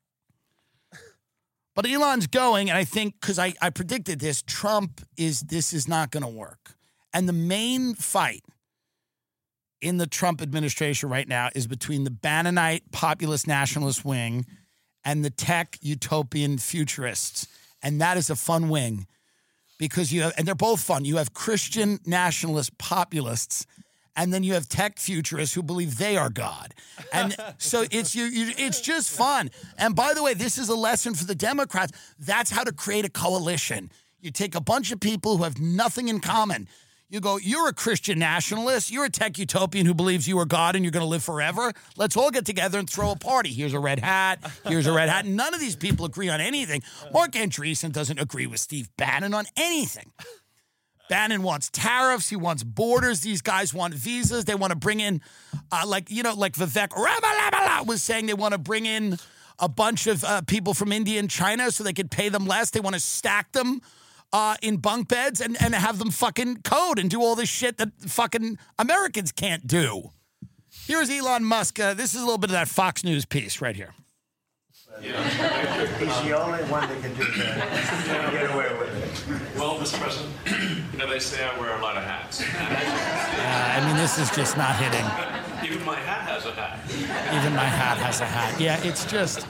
But Elon's going, and I think, because I predicted this, this is not going to work. And the main fight in the Trump administration right now is between the Bannonite populist nationalist wing and the tech utopian futurists. And that is a fun wing because and they're both fun. You have Christian nationalist populists, and then you have tech futurists who believe they are God. And so it's just fun. And by the way, this is a lesson for the Democrats. That's how to create a coalition. You take a bunch of people who have nothing in common. You go, you're a Christian nationalist. You're a tech utopian who believes you are God and you're going to live forever. Let's all get together and throw a party. Here's a red hat. Here's a red hat. None of these people agree on anything. Mark Andreessen doesn't agree with Steve Bannon on anything. Bannon wants tariffs. He wants borders. These guys want visas. They want to bring in, like Vivek Ramalabala was saying, they want to bring in a bunch of people from India and China so they could pay them less. They want to stack them in bunk beds and have them fucking code and do all this shit that fucking Americans can't do. Here's Elon Musk. This is a little bit of that Fox News piece right here. Yeah. He's the only one that can do that. Get away with it. Well, Mr. President, they say I wear a lot of hats. I mean, this is just not hitting. Even my hat has a hat. Even my hat has a hat. Yeah, it's just...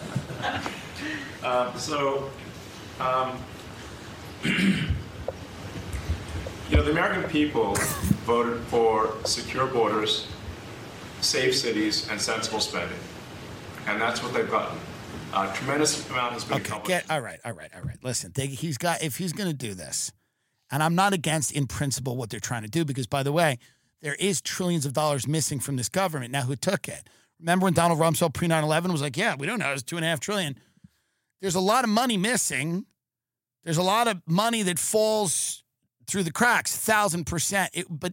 the American people voted for secure borders, safe cities, and sensible spending. And that's what they've gotten. A tremendous amount has been accomplished. All right. Listen, if he's going to do this, and I'm not against in principle what they're trying to do, because, by the way, there is trillions of dollars missing from this government. Now, who took it? Remember when Donald Rumsfeld pre-9/11 was like, yeah, we don't know, it's $2.5 trillion. There's a lot of money missing. There's a lot of money that falls through the cracks, 1,000%. But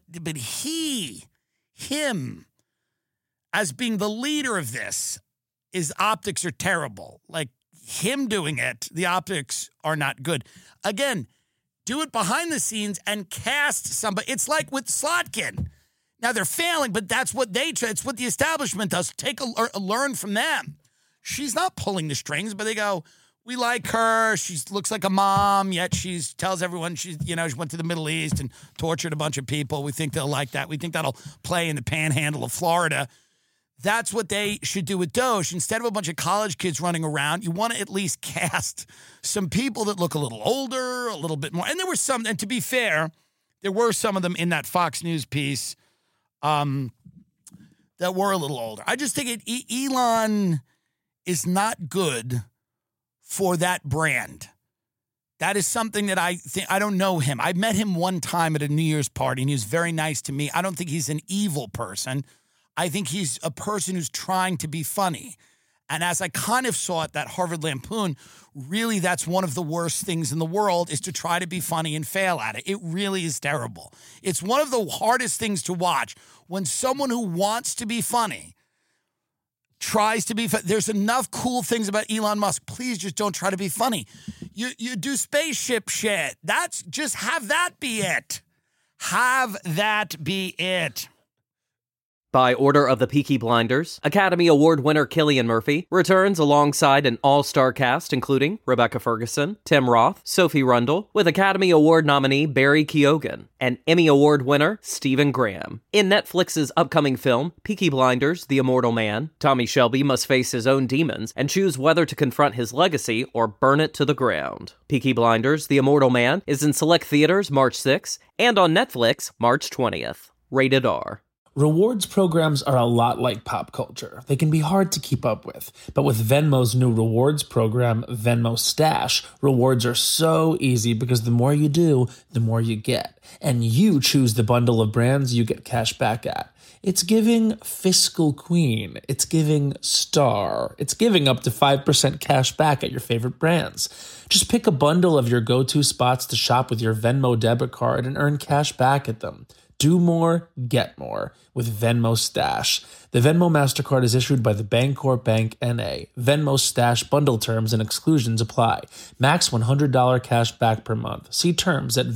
him, as being the leader of this, his optics are terrible. Like him doing it, the optics are not good. Again, do it behind the scenes and cast somebody. It's like with Slotkin. Now they're failing, but that's what it's what the establishment does. Learn from them. She's not pulling the strings, but they go, we like her. She looks like a mom, yet she tells everyone she went to the Middle East and tortured a bunch of people. We think they'll like that. We think that'll play in the panhandle of Florida. That's what they should do with Doge. Instead of a bunch of college kids running around, you want to at least cast some people that look a little older, a little bit more. And there were some, and to be fair, there were some of them in that Fox News piece that were a little older. I just think Elon is not good for that brand. That is something that I don't know him. I met him one time at a New Year's party, and he was very nice to me. I don't think he's an evil person. I think he's a person who's trying to be funny. And as I kind of saw at that Harvard Lampoon, really that's one of the worst things in the world is to try to be funny and fail at it. It really is terrible. It's one of the hardest things to watch when someone who wants to be funny tries to be funny. There's enough cool things about Elon Musk. Please just don't try to be funny. You do spaceship shit. Have that be it. Have that be it. By order of the Peaky Blinders, Academy Award winner Cillian Murphy returns alongside an all-star cast including Rebecca Ferguson, Tim Roth, Sophie Rundle, with Academy Award nominee Barry Keoghan, and Emmy Award winner Stephen Graham. In Netflix's upcoming film, Peaky Blinders, The Immortal Man, Tommy Shelby must face his own demons and choose whether to confront his legacy or burn it to the ground. Peaky Blinders, The Immortal Man is in select theaters March 6th and on Netflix March 20th. Rated R. Rewards programs are a lot like pop culture. They can be hard to keep up with. But with Venmo's new rewards program, Venmo Stash, rewards are so easy because the more you do, the more you get. And you choose the bundle of brands you get cash back at. It's giving fiscal queen. It's giving star. It's giving up to 5% cash back at your favorite brands. Just pick a bundle of your go-to spots to shop with your Venmo debit card and earn cash back at them. Do more, get more with Venmo Stash. The Venmo MasterCard is issued by the Bancorp Bank N.A. Venmo Stash bundle terms and exclusions apply. Max $100 cash back per month. See terms at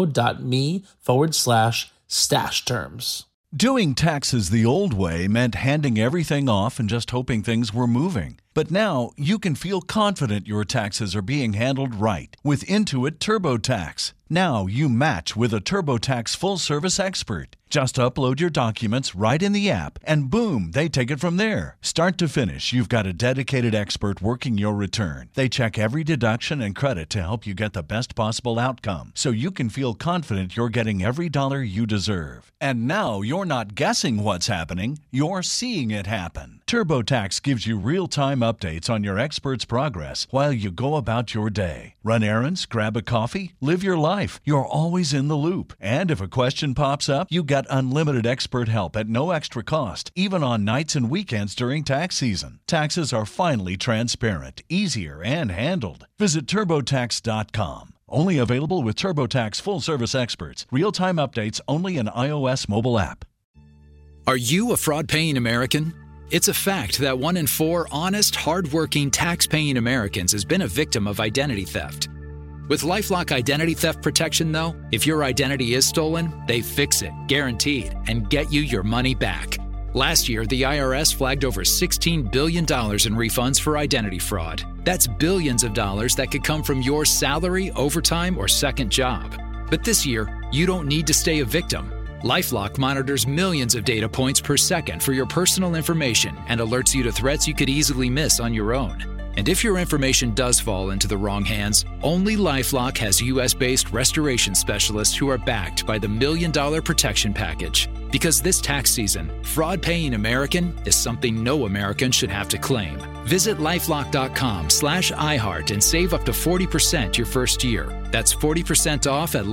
venmo.me/stash terms. Doing taxes the old way meant handing everything off and just hoping things were moving. But now you can feel confident your taxes are being handled right with Intuit TurboTax. Now you match with a TurboTax full-service expert. Just upload your documents right in the app, and boom, they take it from there. Start to finish, you've got a dedicated expert working your return. They check every deduction and credit to help you get the best possible outcome, so you can feel confident you're getting every dollar you deserve. And now you're not guessing what's happening, you're seeing it happen. TurboTax gives you real-time updates on your expert's progress while you go about your day. Run errands, grab a coffee, live your life. You're always in the loop. And if a question pops up, you get unlimited expert help at no extra cost, even on nights and weekends during tax season. Taxes are finally transparent, easier, and handled. Visit TurboTax.com. Only available with TurboTax full-service experts. Real-time updates only in iOS mobile app. Are you a fraud-paying American? It's a fact that 1 in 4 honest, hard-working, tax-paying Americans has been a victim of identity theft. With LifeLock Identity Theft Protection, though, if your identity is stolen, they fix it, guaranteed, and get you your money back. Last year, the IRS flagged over $16 billion in refunds for identity fraud. That's billions of dollars that could come from your salary, overtime, or second job. But this year, you don't need to stay a victim. LifeLock monitors millions of data points per second for your personal information and alerts you to threats you could easily miss on your own. And if your information does fall into the wrong hands, only LifeLock has U.S.-based restoration specialists who are backed by the $1 Million Protection Package. Because this tax season, fraud-paying American is something no American should have to claim. Visit LifeLock.com/iHeart and save up to 40% your first year. That's 40% off at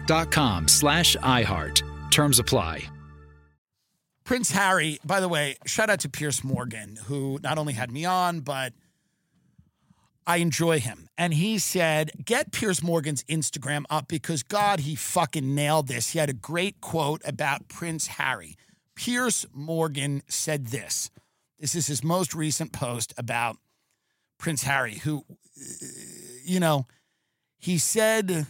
LifeLock.com/iHeart. Terms apply. Prince Harry, by the way, shout out to Piers Morgan, who not only had me on, but I enjoy him. And he said, get Piers Morgan's Instagram up because, God, he fucking nailed this. He had a great quote about Prince Harry. Piers Morgan said this. This is his most recent post about Prince Harry, who, he said,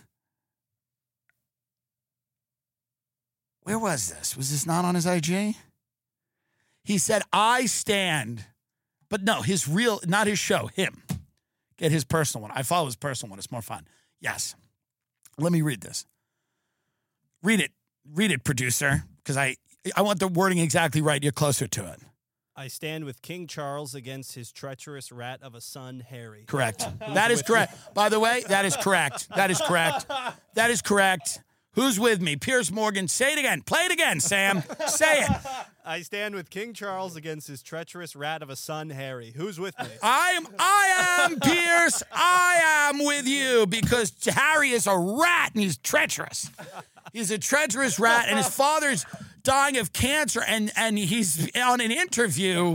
where was this? Was this not on his IG? He said, I stand, but no, not his show, him. Get his personal one. I follow his personal one. It's more fun. Yes. Let me read this. Read it, producer, because I want the wording exactly right. You're closer to it. I stand with King Charles against his treacherous rat of a son, Harry. Correct. That is correct. By the way, that is correct. That is correct. That is correct. Who's with me? Piers Morgan. Say it again. Play it again, Sam. Say it. I stand with King Charles against his treacherous rat of a son, Harry. Who's with me? I am Piers. I am with you because Harry is a rat and he's treacherous. He's a treacherous rat and his father's dying of cancer and he's on an interview.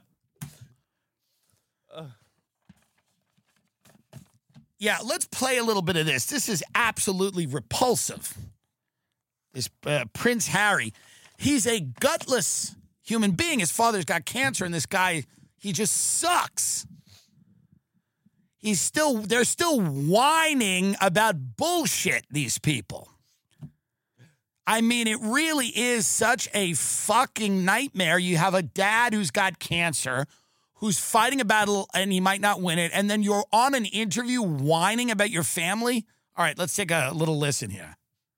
Yeah, let's play a little bit of this. This is absolutely repulsive. This Prince Harry, he's a gutless human being. His father's got cancer, and this guy, he just sucks. They're still whining about bullshit, these people. I mean, it really is such a fucking nightmare. You have a dad who's got cancer, who's fighting a battle, and he might not win it, and then you're on an interview whining about your family? All right, let's take a little listen here.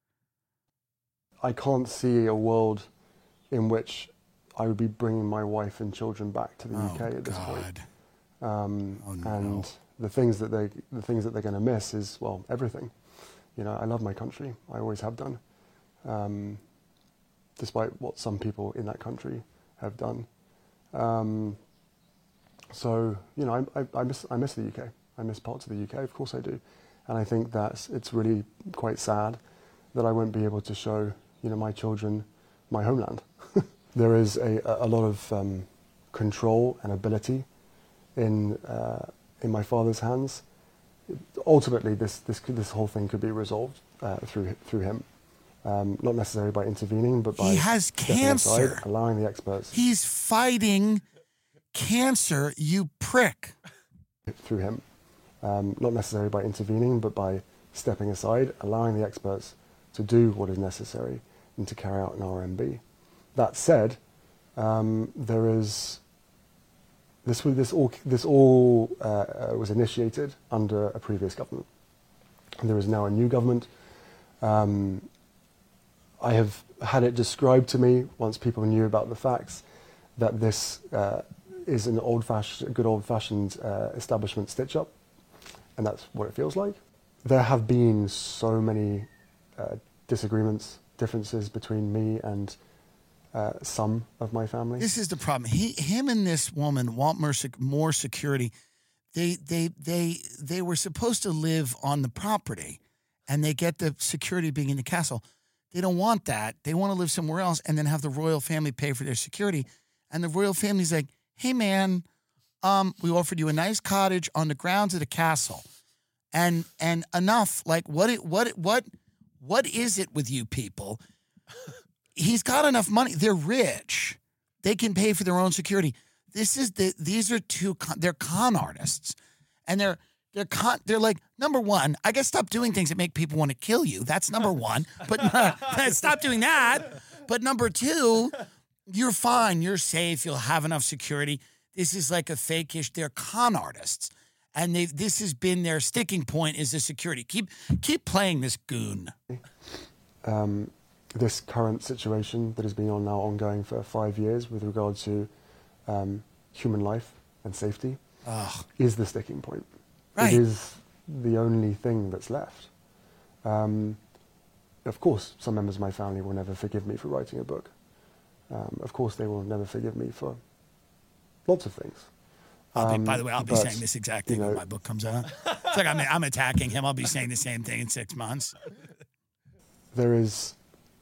I can't see a world in which I would be bringing my wife and children back to the UK at this point. And the things that they're going to miss is, well, everything. You know, I love my country. I always have done, despite what some people in that country have done. So, you know, I miss the UK. I miss parts of the UK. Of course I do. And I think that it's really quite sad that I won't be able to show, you know, my children my homeland. There is a lot of control and ability in my father's hands. Ultimately, this whole thing could be resolved through him, not necessarily by intervening, but by he has cancer, aside, allowing the experts. He's fighting cancer, you prick. Through him, not necessarily by intervening, but by stepping aside, allowing the experts to do what is necessary and to carry out an RMB. That said, there is this all was initiated under a previous government. There is now a new government. I have had it described to me, once people knew about the facts, that this is an good old-fashioned establishment stitch-up, and that's what it feels like. There have been so many disagreements, differences between me and some of my family. This is the problem. Him and this woman want more security. They were supposed to live on the property, and they get the security being in the castle. They don't want that. They want to live somewhere else and then have the royal family pay for their security. And the royal family's like, hey, man, we offered you a nice cottage on the grounds of the castle. And enough. Like, what is it with you people? He's got enough money. They're rich. They can pay for their own security. These are they're con artists. And they're like, number one, I guess stop doing things that make people want to kill you. That's number one. But stop doing that. But number two, you're fine. You're safe. You'll have enough security. This is like a fake-ish. They're con artists. And this has been their sticking point is the security. Keep playing this goon. This current situation that has been ongoing for 5 years with regard to human life and safety is the sticking point. Right. It is the only thing that's left. Of course, some members of my family will never forgive me for writing a book. Of course, they will never forgive me for lots of things. By the way, I'll be saying this exact thing when my book comes out. It's like I'm attacking him. I'll be saying the same thing in 6 months. There is.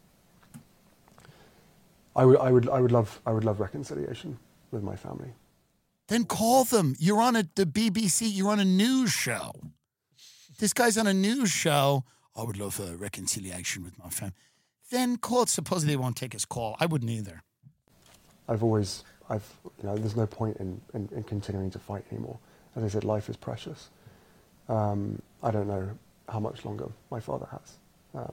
I would love reconciliation with my family. Then call them. You're on the BBC. You're on a news show. This guy's on a news show. I would love a reconciliation with my family. Then call it. Supposedly they won't take his call. I wouldn't either. There's no point in continuing to fight anymore. As I said, life is precious. I don't know how much longer my father has.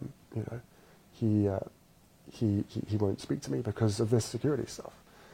He won't speak to me because of this security stuff.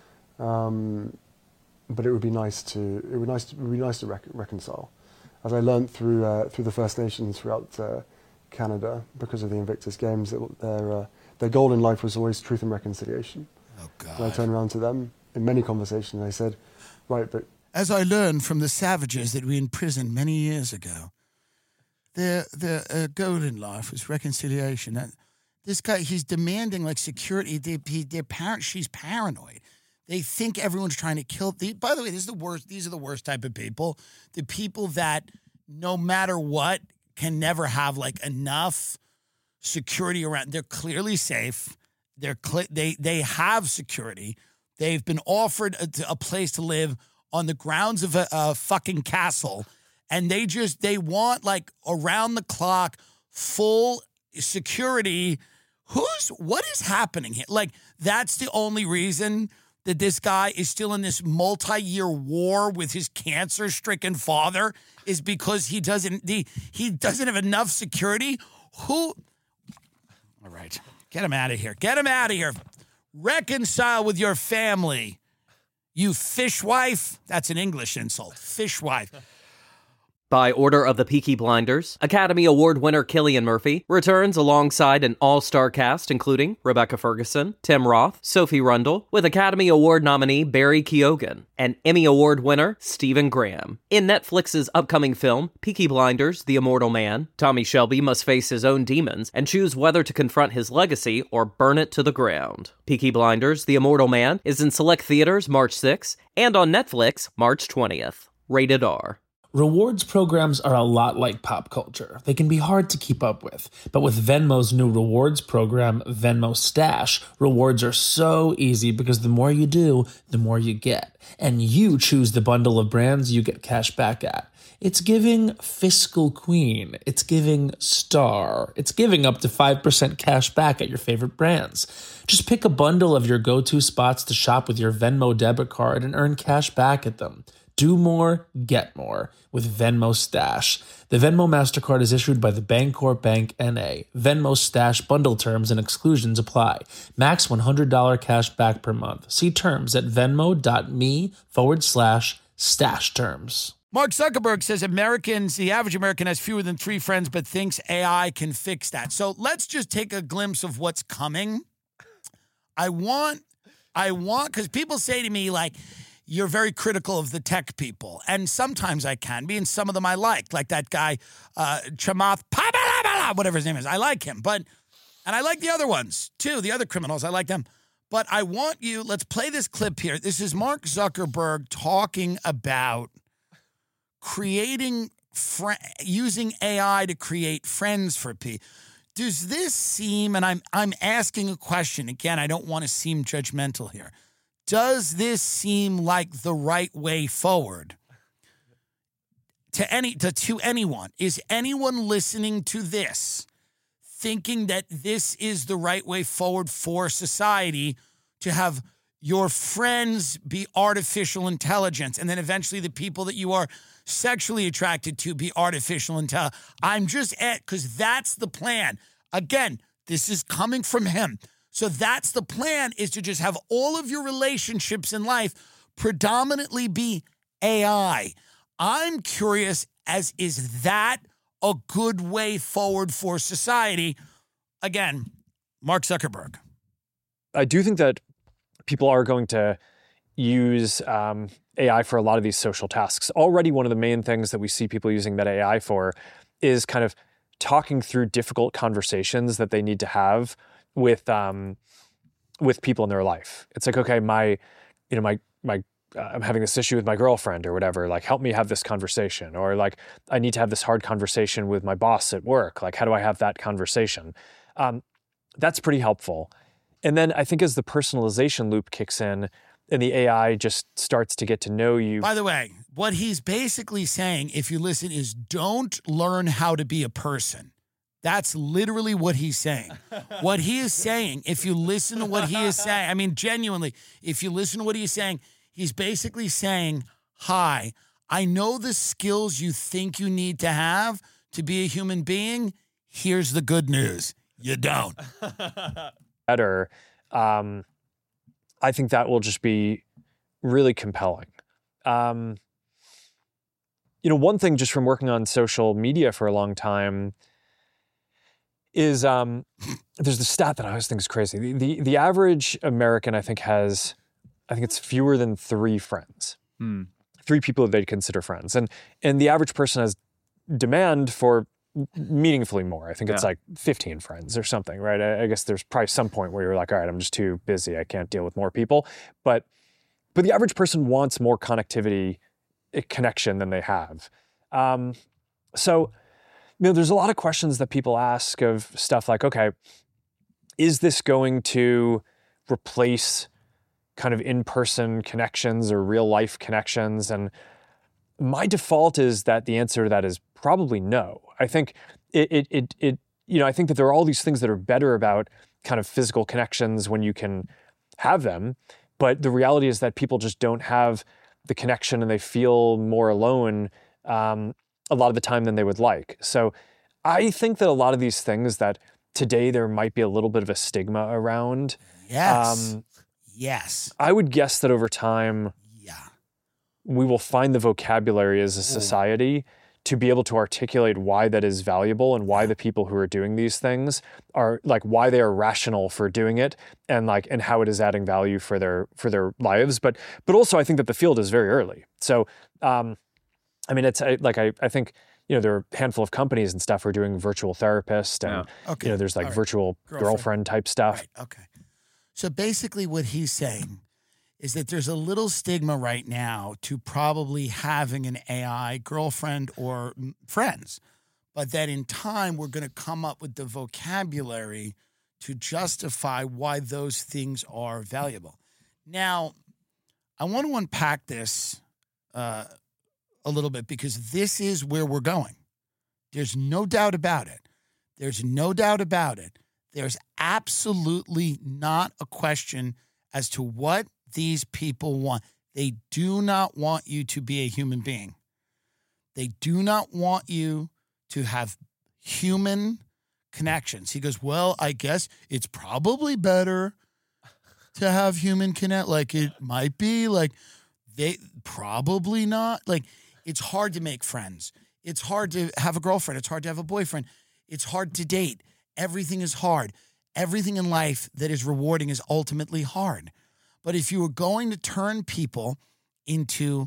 But it would be nice to reconcile. As I learned through the First Nations throughout Canada, because of the Invictus Games, that their goal in life was always truth and reconciliation. Oh God! And I turned around to them in many conversations. I said, "Right, but as I learned from the savages that we imprisoned many years ago, their goal in life was reconciliation." And this guy, he's demanding like security. She's paranoid. They think everyone's trying to kill. By the way, this is the worst. These are the worst type of people. The people that, no matter what, can never have like enough security around. They're clearly safe. They have security. They've been offered a place to live on the grounds of a fucking castle, and they want like around the clock full security. What is happening here? Like, that's the only reason that this guy is still in this multi-year war with his cancer-stricken father is because he doesn't have enough security. All right. Get him out of here. Get him out of here. Reconcile with your family. You fishwife. That's an English insult. Fishwife. By order of the Peaky Blinders, Academy Award winner Cillian Murphy returns alongside an all-star cast including Rebecca Ferguson, Tim Roth, Sophie Rundle, with Academy Award nominee Barry Keoghan, and Emmy Award winner Stephen Graham. In Netflix's upcoming film, Peaky Blinders, The Immortal Man, Tommy Shelby must face his own demons and choose whether to confront his legacy or burn it to the ground. Peaky Blinders, The Immortal Man is in select theaters March 6th and on Netflix March 20th. Rated R. Rewards programs are a lot like pop culture. They can be hard to keep up with. But with Venmo's new rewards program, Venmo Stash, rewards are so easy because the more you do, the more you get. And you choose the bundle of brands you get cash back at. It's giving fiscal queen. It's giving star. It's giving up to 5% cash back at your favorite brands. Just pick a bundle of your go-to spots to shop with your Venmo debit card and earn cash back at them. Do more, get more with Venmo Stash. The Venmo MasterCard is issued by the Bancorp Bank N.A. Venmo Stash bundle terms and exclusions apply. Max $100 cash back per month. See terms at venmo.me/stash terms. Mark Zuckerberg says the average American has fewer than 3 friends, but thinks AI can fix that. So let's just take a glimpse of what's coming. I want, because people say to me, like, you're very critical of the tech people. And sometimes I can be, and some of them I like that guy, Chamath, whatever his name is. I like him. And I like the other ones, too, the other criminals. I like them. But I want you, let's play this clip here. This is Mark Zuckerberg talking about using AI to create friends for people. Does this seem, and I'm asking a question, again, I don't want to seem judgmental here. Does this seem like the right way forward to anyone? Is anyone listening to this thinking that this is the right way forward for society, to have your friends be artificial intelligence and then eventually the people that you are sexually attracted to be artificial intelligence? I'm just because that's the plan. Again, this is coming from him. So that's the plan, is to just have all of your relationships in life predominantly be AI. I'm curious, is that a good way forward for society? Again, Mark Zuckerberg. I do think that people are going to use AI for a lot of these social tasks. Already one of the main things that we see people using Meta AI for is kind of talking through difficult conversations that they need to have with people in their life. It's like, okay, I'm having this issue with my girlfriend or whatever, like, help me have this conversation. Or like, I need to have this hard conversation with my boss at work. Like, how do I have that conversation? That's pretty helpful. And then I think as the personalization loop kicks in and the AI just starts to get to know you. By the way, what he's basically saying, if you listen, is don't learn how to be a person. That's literally what he's saying. What he is saying, if you listen to what he is saying, I mean, genuinely, if you listen to what he's saying, he's basically saying, hi, I know the skills you think you need to have to be a human being. Here's the good news. You don't. Better. I think that will just be really compelling. One thing just from working on social media for a long time is there's the stat that I always think is crazy. The average American, I think it's fewer than 3 friends. 3 people that they'd consider friends. And the average person has demand for meaningfully more. I think it's like 15 friends or something, right? I guess there's probably some point where you're like, all right, I'm just too busy. I can't deal with more people. But the average person wants more connection than they have. So there's a lot of questions that people ask of stuff like, okay, is this going to replace kind of in-person connections or real-life connections? And my default is that the answer to that is probably no. I think I think that there are all these things that are better about kind of physical connections when you can have them, but the reality is that people just don't have the connection and they feel more alone a lot of the time than they would like. So I think that a lot of these things that today there might be a little bit of a stigma around. Yes. Yes. I would guess that over time, we will find the vocabulary as a society to be able to articulate why that is valuable and why the people who are doing these things are like, why they are rational for doing it and how it is adding value for their lives. But also I think that the field is very early. So, I mean, it's like, I think, there are a handful of companies and stuff who are doing virtual therapist and, there's like virtual girlfriend type stuff. Right. Okay. So basically what he's saying is that there's a little stigma right now to probably having an AI girlfriend or friends, but that in time we're going to come up with the vocabulary to justify why those things are valuable. Now, I want to unpack this a little bit because this is where we're going. There's no doubt about it. There's no doubt about it. There's absolutely not a question as to what these people want. They do not want you to be a human being. They do not want you to have human connections. He goes, well, I guess it's probably better to have human connect. Like it might be like they probably not. Like it's hard to make friends. It's hard to have a girlfriend. It's hard to have a boyfriend. It's hard to date. Everything is hard. Everything in life that is rewarding is ultimately hard. But if you are going to turn people into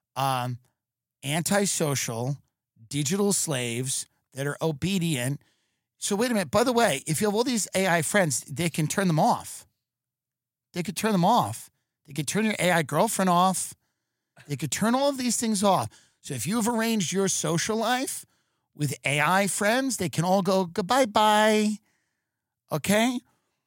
antisocial, digital slaves that are obedient. So wait a minute. By the way, if you have all these AI friends, they can turn them off. They could turn them off. They could turn your AI girlfriend off. They could turn all of these things off. So if you've arranged your social life with AI friends, they can all go goodbye-bye. Okay?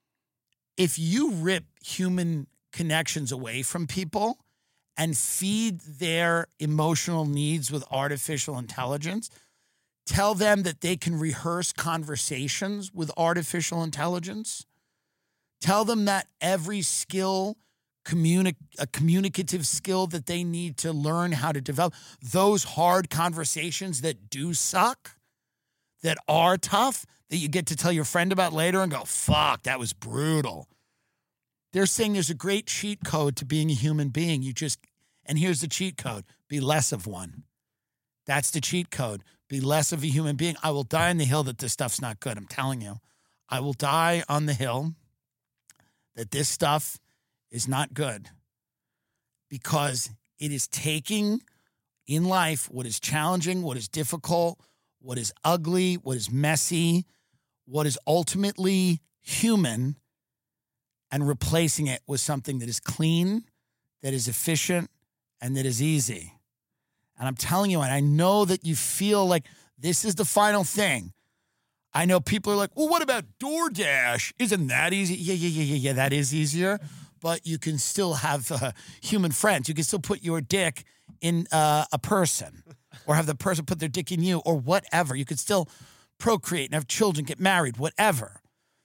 If you rip human connections away from people and feed their emotional needs with artificial intelligence, tell them that they can rehearse conversations with artificial intelligence, tell them that every skill, a communicative skill that they need to learn how to develop, those hard conversations that do suck, that are tough, that you get to tell your friend about later and go, fuck, that was brutal. They're saying there's a great cheat code to being a human being. And here's the cheat code, be less of one. That's the cheat code. Be less of a human being. I will die on the hill that this stuff's not good. I'm telling you. I will die on the hill that this stuff is not good because it is taking in life what is challenging, what is difficult, what is ugly, what is messy, what is ultimately human, and replacing it with something that is clean, that is efficient, and that is easy. And I'm telling you, and I know that you feel like this is the final thing. I know people are like, well, what about DoorDash? Isn't that easy? Yeah, that is easier. But you can still have human friends. You can still put your dick in a person or have the person put their dick in you or whatever. You could still procreate and have children, get married, whatever.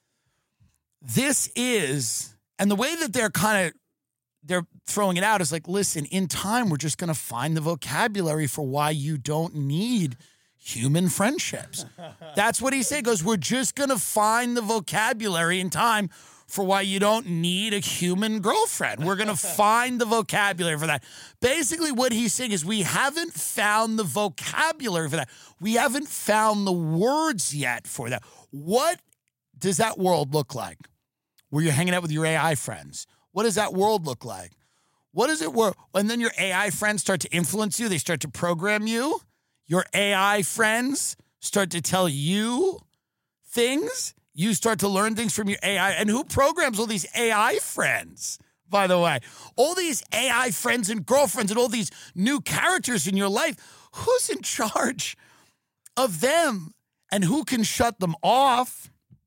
This is, and the way that they're throwing it out is like, listen, in time, we're just going to find the vocabulary for why you don't need human friendships. That's what he said. He goes, we're just going to find the vocabulary in time for why you don't need a human girlfriend. We're going to find the vocabulary for that. Basically, what he's saying is we haven't found the vocabulary for that. We haven't found the words yet for that. What does that world look like? Where you're hanging out with your AI friends. What does that world look like? What is it where, and then your AI friends start to influence you, they start to program you. Your AI friends start to tell you things. You start to learn things from your AI. And who programs all these AI friends, by the way? All these AI friends and girlfriends and all these new characters in your life. Who's in charge of them? And who can shut them off?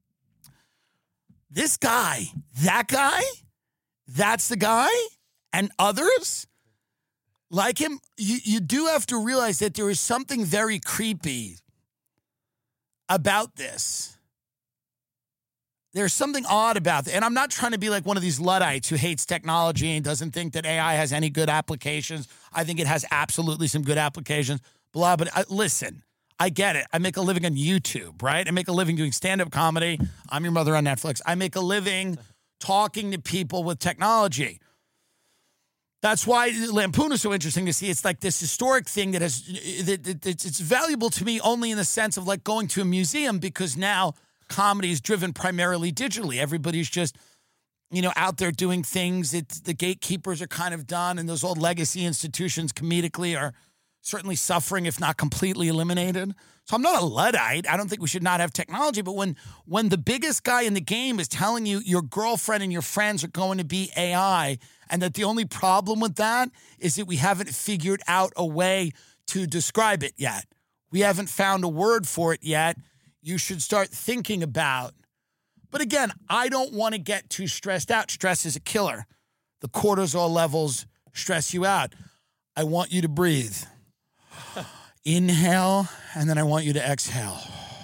This guy, that guy, that's the guy, and others like him. You do have to realize that there is something very creepy about this. There's something odd about it. And I'm not trying to be like one of these Luddites who hates technology and doesn't think that AI has any good applications. I think it has absolutely some good applications. But listen, I get it. I make a living on YouTube, right? I make a living doing stand-up comedy. I'm Your Mother on Netflix. I make a living talking to people with technology. That's why Lampoon is so interesting to see. It's like this historic thing that it's valuable to me only in the sense of like going to a museum, because now comedy is driven primarily digitally. Everybody's just, out there doing things. The gatekeepers are kind of done, and those old legacy institutions comedically are certainly suffering, if not completely eliminated. So I'm not a Luddite. I don't think we should not have technology. But when the biggest guy in the game is telling you your girlfriend and your friends are going to be AI, and that the only problem with that is that we haven't figured out a way to describe it yet. We haven't found a word for it yet. You should start thinking about. But again, I don't want to get too stressed out. Stress is a killer. The cortisol levels stress you out. I want you to breathe. Inhale, and then I want you to exhale.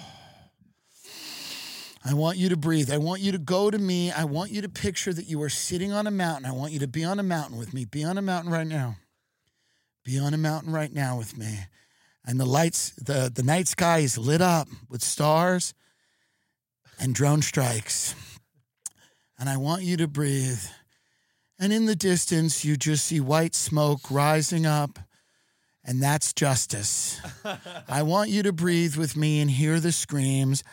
I want you to breathe. I want you to go to me. I want you to picture that you are sitting on a mountain. I want you to be on a mountain with me. Be on a mountain right now. Be on a mountain right now with me. And the lights, the night sky is lit up with stars and drone strikes. And I want you to breathe. And in the distance, you just see white smoke rising up. And that's justice. I want you to breathe with me and hear the screams.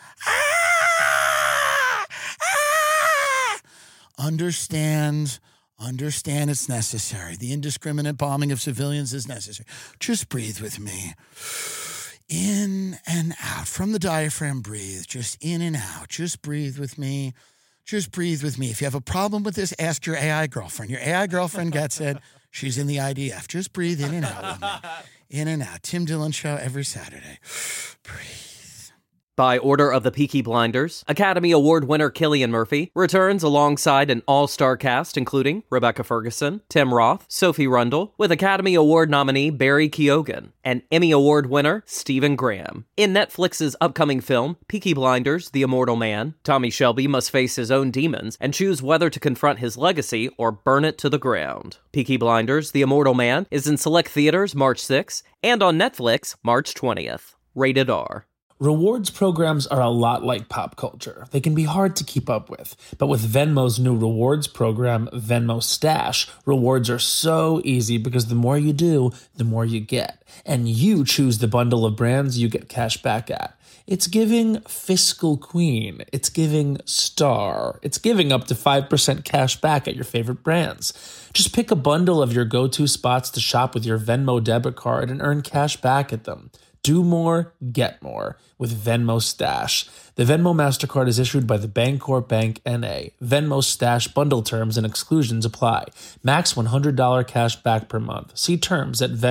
Ah! Ah! Understand it's necessary. The indiscriminate bombing of civilians is necessary. Just breathe with me. In and out. From the diaphragm, breathe. Just in and out. Just breathe with me. Just breathe with me. If you have a problem with this, ask your AI girlfriend. Your AI girlfriend gets it. She's in the IDF. Just breathe in and out with me. In and out. Tim Dillon Show every Saturday. Breathe. By order of the Peaky Blinders, Academy Award winner Cillian Murphy returns alongside an all-star cast including Rebecca Ferguson, Tim Roth, Sophie Rundle, with Academy Award nominee Barry Keoghan, and Emmy Award winner Stephen Graham. In Netflix's upcoming film, Peaky Blinders, The Immortal Man, Tommy Shelby must face his own demons and choose whether to confront his legacy or burn it to the ground. Peaky Blinders, The Immortal Man is in select theaters March 6th and on Netflix March 20th. Rated R. Rewards programs are a lot like pop culture. They can be hard to keep up with. But with Venmo's new rewards program, Venmo Stash, rewards are so easy because the more you do, the more you get. And you choose the bundle of brands you get cash back at. It's giving fiscal queen. It's giving star. It's giving up to 5% cash back at your favorite brands. Just pick a bundle of your go-to spots to shop with your Venmo debit card and earn cash back at them. Do more, get more with Venmo Stash. The Venmo MasterCard is issued by the Bancorp Bank N.A. Venmo Stash bundle terms and exclusions apply. Max $100 cash back per month. See terms at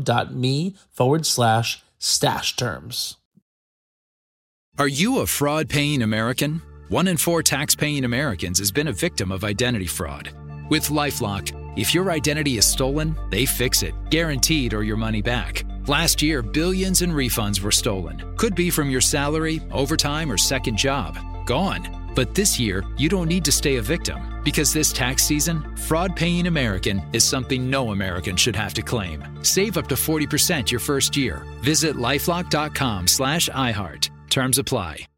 venmo.me/stash terms. Are you a fraud-paying American? 1 in 4 tax-paying Americans has been a victim of identity fraud. With LifeLock, if your identity is stolen, they fix it, guaranteed, or your money back. Last year, billions in refunds were stolen. Could be from your salary, overtime, or second job. Gone. But this year, you don't need to stay a victim. Because this tax season, fraud-paying American is something no American should have to claim. Save up to 40% your first year. Visit LifeLock.com/iHeart. Terms apply.